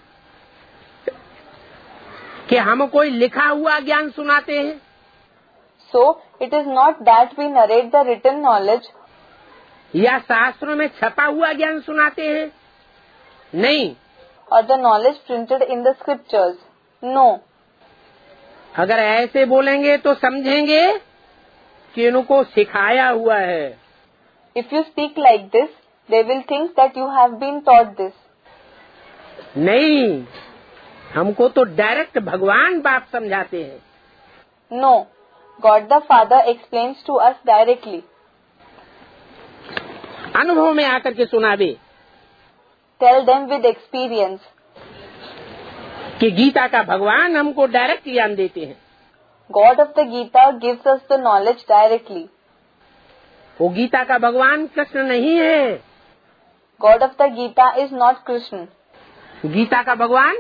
कि हम कोई लिखा हुआ ज्ञान सुनाते हैं। So, it is not that we narrate the written knowledge या शास्त्रों में छपा हुआ ज्ञान सुनाते हैं, नहीं। or the knowledge printed in the scriptures. No. अगर ऐसे बोलेंगे तो समझेंगे कि इनको सिखाया हुआ है। If you speak like this, they will think that you have been taught this. नहीं, हमको तो डायरेक्ट भगवान बाप समझाते हैं। No. God the Father explains to us directly. अनुभव में आकर के सुनावे Tell them with experience. कि गीता का भगवान हमको डायरेक्ट ज्ञान देते हैं। God of the Gita gives us the knowledge directly. वो गीता का भगवान कृष्ण नहीं है। God of the Gita is not Krishna. Gita का भगवान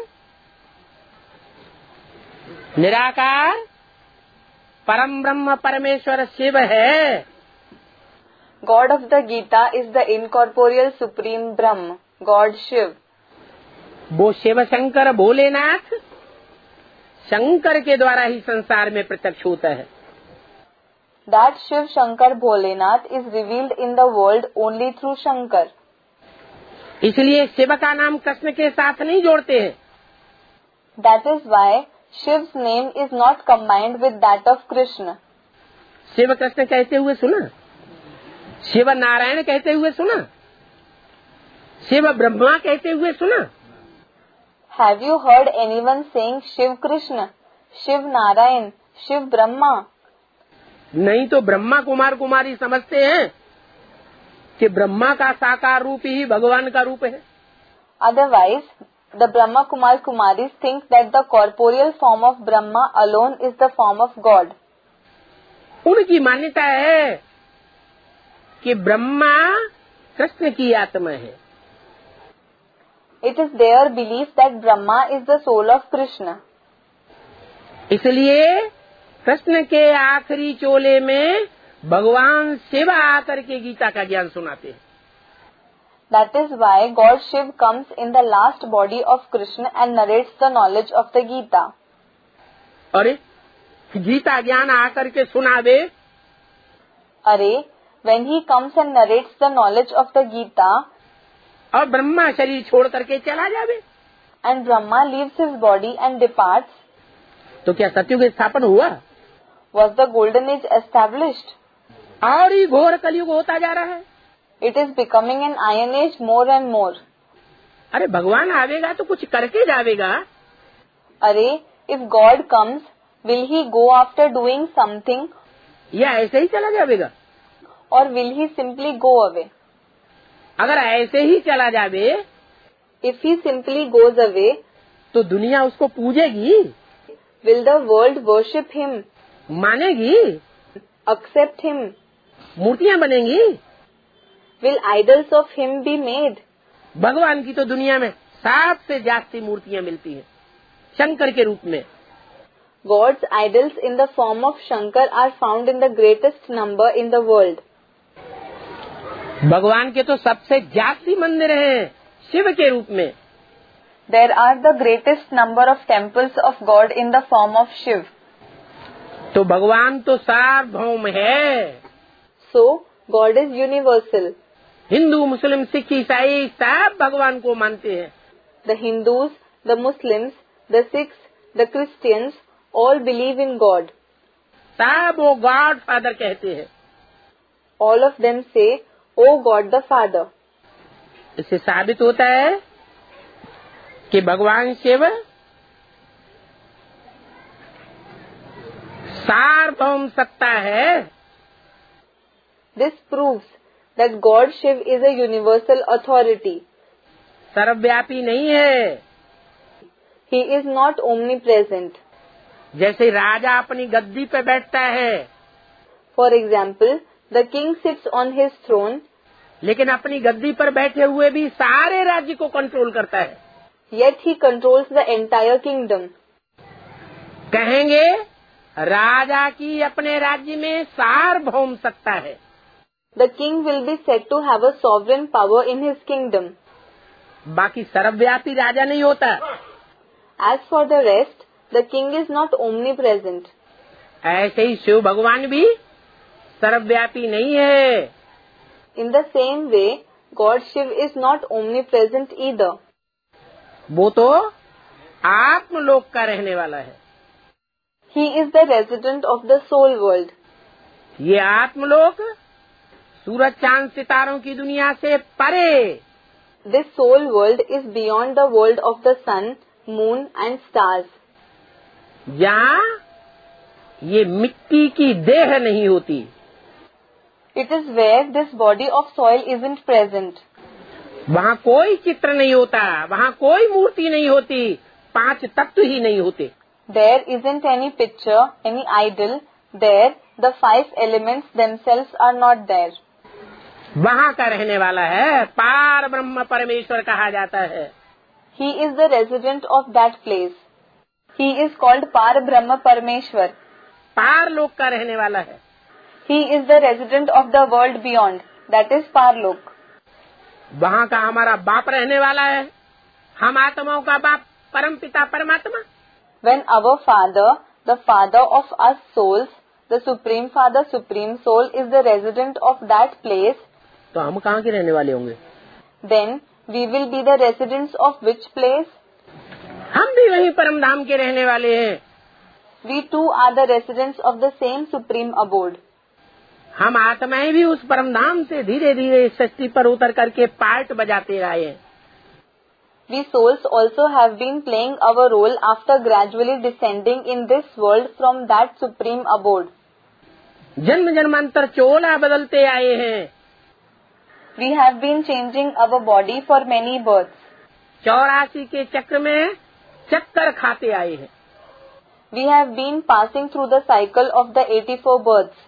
निराकार परम ब्रह्म परमेश्वर शिव है। God of the Gita is the incorporeal supreme Brahma, God Shiv. वो शिव शंकर भोलेनाथ शंकर के द्वारा ही संसार में प्रत्यक्ष होता है। That Shiv Shankar Bholenath is revealed in the world only through Shankar. इसलिए शिव का नाम कृष्ण के साथ नहीं जोड़ते हैं। That is why Shiv's name is not combined with that of Krishna. Shiv Krishna कहते हुए सुना, शिव नारायण कहते हुए सुना, शिव ब्रह्मा कहते हुए सुना। Have you heard anyone saying Shiv Krishna, Shiv Narayan, Shiv Brahma? नहीं तो ब्रह्मा कुमार कुमारी समझते हैं कि ब्रह्मा का साकार रूप ही भगवान का रूप है। Otherwise, the Brahma Kumar Kumaris think that the corporeal form of Brahma alone is the form of God. उनकी मान्यता है कि ब्रह्मा कृष्ण की आत्मा है। It is their belief that Brahma is the soul of Krishna. इसलिए कृष्ण के आखिरी चोले में भगवान शिव आकर के गीता का ज्ञान सुनाते हैं। That is why God Shiv comes in the last body of Krishna and narrates the knowledge of the Gita. अरे गीता ज्ञान आकर के सुनावे, Arey, when he comes and narrates the knowledge of the Gita, और ब्रह्मा शरीर छोड़ करके चला जावे, and Brahma leaves his body and departs, तो क्या सत्युग स्थापन हुआ? was the golden age established? और ही घोर कलयुग होता जा रहा है। It is becoming an iron age more and more. अरे भगवान आवेगा तो कुछ करके जावेगा। Arey, if God comes, will he go after doing something, या ऐसे ही चला जावेगा? or will he simply go away? अगर ऐसे ही चला जावे If he simply goes away, तो दुनिया उसको पूजेगी, will the world worship him, मानेगी, accept him? मूर्तियां बनेंगी। Will idols of him be made? भगवान की तो दुनिया में 7 से ज्यादा मूर्तियां मिलती हैं शंकर के रूप में। God's idols in the form of Shankar are found in the greatest number in the world. भगवान के तो सबसे ज्यादा मंदिर हैं शिव के रूप में. There are the greatest number of temples of God in the form of Shiv. तो भगवान तो सार्वभौम है. So, God is universal. Hindu मुस्लिम सिख ईसाई सब भगवान को मानते हैं. The Hindus, the Muslims, the Sikhs, the Christians all believe in God. सब वो गॉड फादर कहते हैं. All of them say, "Oh God the Father." इससे साबित होता है कि भगवान शिव सार्वभौम सत्ता है. This proves that God Shiv is a universal authority. सर्वव्यापी नहीं है. He is not omnipresent. जैसे राजा अपनी गद्दी पे बैठता है, For example, the king sits on his throne, लेकिन अपनी गद्दी पर बैठे हुए भी सारे राज्य को कंट्रोल करता है. yet he controls the entire kingdom. कहेंगे राजा की अपने राज्य में सार्वभौम सत्ता है. The king will be said to have a sovereign power in his kingdom. बाकी सर्वव्यापी राजा नहीं होता. As for the rest, the king is not omnipresent. ऐसे ही शिव भगवान भी सर्वव्यापी नहीं है. In the same way, God Shiv is not omnipresent either. वो तो आत्मलोक का रहने वाला है. He is the resident of the soul world. ये आत्मलोक सूरज चांद सितारों की दुनिया से परे, This soul world is beyond the world of the sun, moon and stars. जहाँ ये मिट्टी की देह नहीं होती. It is where this body of soil isn't present. वहाँ कोई चित्र नहीं होता, वहाँ कोई मूर्ति नहीं होती, 5 तत्व ही नहीं होते. There isn't any picture, any idol. There, the 5 elements themselves are not there. वहाँ का रहने वाला है पार ब्रह्म परमेश्वर कहा जाता है. He is the resident of that place. He is called Par Brahma Parmeshwar. पार लोक का रहने वाला है. He is the resident of the world beyond. That is Parlok. वहाँ का हमारा बाप रहने वाला है. हम आत्माओं का बाप परम पिता परमात्मा. When our Father, the Father of us souls, the Supreme Father, Supreme Soul is the resident of that place, तो हम कहाँ के रहने वाले होंगे? then we will be the residents of which place? हम भी वही परम धाम के रहने वाले हैं. We too are the residents of the same Supreme Abode. हम आत्माएं भी उस परम धाम से धीरे धीरे इस सृष्टि पर उतर करके पार्ट बजाते आए हैं. We souls also have been playing our role after gradually descending in this world from that Supreme Abode. जन्म जन्मांतर चोला बदलते आए हैं. We have been changing our body for many births. 84 के चक्र में चक्कर खाते आए हैं. We have been passing through the cycle of the 84 births.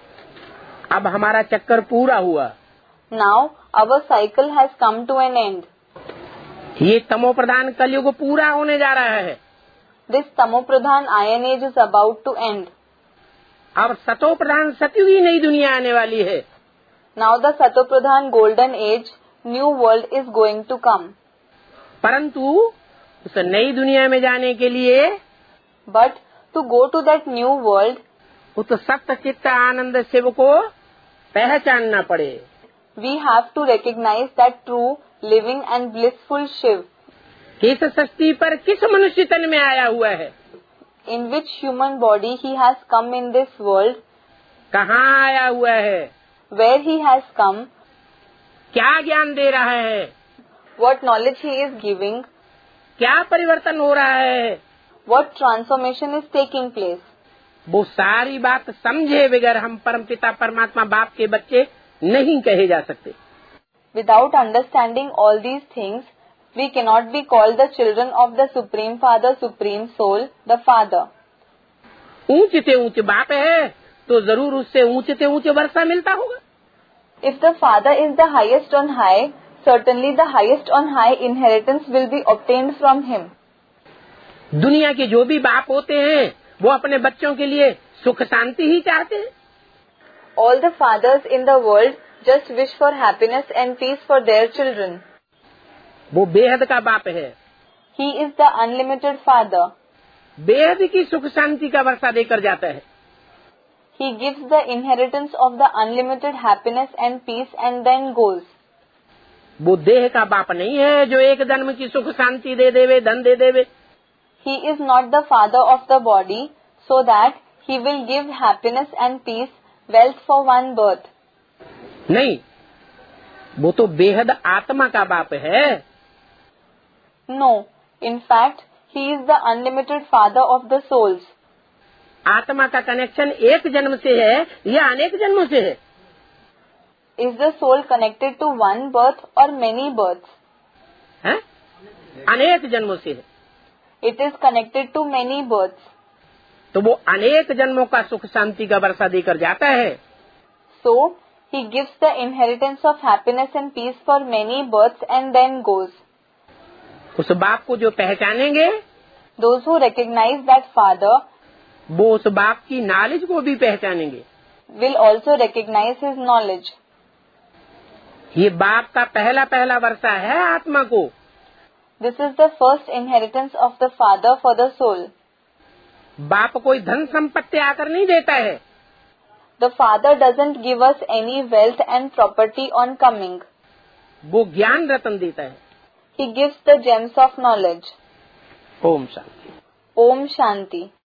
अब हमारा चक्कर पूरा हुआ. Now our cycle has come to an end. ये तमो प्रधान कलयुग पूरा होने जा रहा है. This Tamopradhan Iron Age is about to end. अब सतो प्रधान सतयुगी नई दुनिया आने वाली है. Now the Satopradhan Golden Age, new world is going to come. परंतु उस नई दुनिया में जाने के लिए But to go to that new world, उस सत्य चित्त आनंद शिव को पहचानना पड़े. we have to recognize that true, living and blissful Shiv. किस सृष्टि पर किस मनुष्य तन में आया हुआ है, in which human body he has come in this world, कहाँ आया हुआ है, where he has come, क्या ज्ञान दे रहा है, what knowledge he is giving, क्या परिवर्तन हो रहा है, what transformation is taking place. वो सारी बात समझे बगैर हम परमपिता परमात्मा बाप के बच्चे नहीं कहे जा सकते. Without understanding all these things, we cannot be called the children of the Supreme Father, Supreme Soul, the Father. ऊंचे से ऊंचे बाप है तो जरूर उससे ऊंचे से ऊंचे वर्षा मिलता होगा. If the Father is the highest on high, certainly the highest on high inheritance will be obtained from him. दुनिया के जो भी बाप होते हैं वो अपने बच्चों के लिए सुख शांति ही चाहते हैं. All the fathers in the world just wish for happiness and peace for their children. वो बेहद का बाप है, He is the unlimited Father. बेहद की सुख शांति का वर्षा देकर जाता है। He gives the inheritance of the unlimited happiness and peace and then goes. वो देह का बाप नहीं है जो एक जन्म की सुख शांति दे देवे, धन दे देवे। He is not the father of the body, so that he will give happiness and peace, wealth for one birth. नहीं, वो तो बेहद आत्मा का बाप है। No, in fact, he is the unlimited father of the souls. आत्मा का कनेक्शन एक जन्म से है या अनेक जन्मों से है? Is the soul connected to one birth or many births? है? अनेक जन्मों से है। It is connected to many births. तो वो अनेक जन्मों का सुख शांति का वर्षा देकर जाता है। So, he gives the inheritance of happiness and peace for many births and then goes. उस बाप को जो पहचानेंगे, Those who recognize that father वो उस बाप की नॉलेज को भी पहचानेंगे। will also recognize his knowledge. ये बाप का पहला पहला वर्षा है आत्मा को। This is the first inheritance of the father for the soul. बाप कोई धन संपत्ति आकर नहीं देता है। The father doesn't give us any wealth and property on coming. वो ज्ञान रतन देता है। He gives the gems of knowledge. Om Shanti. Om Shanti.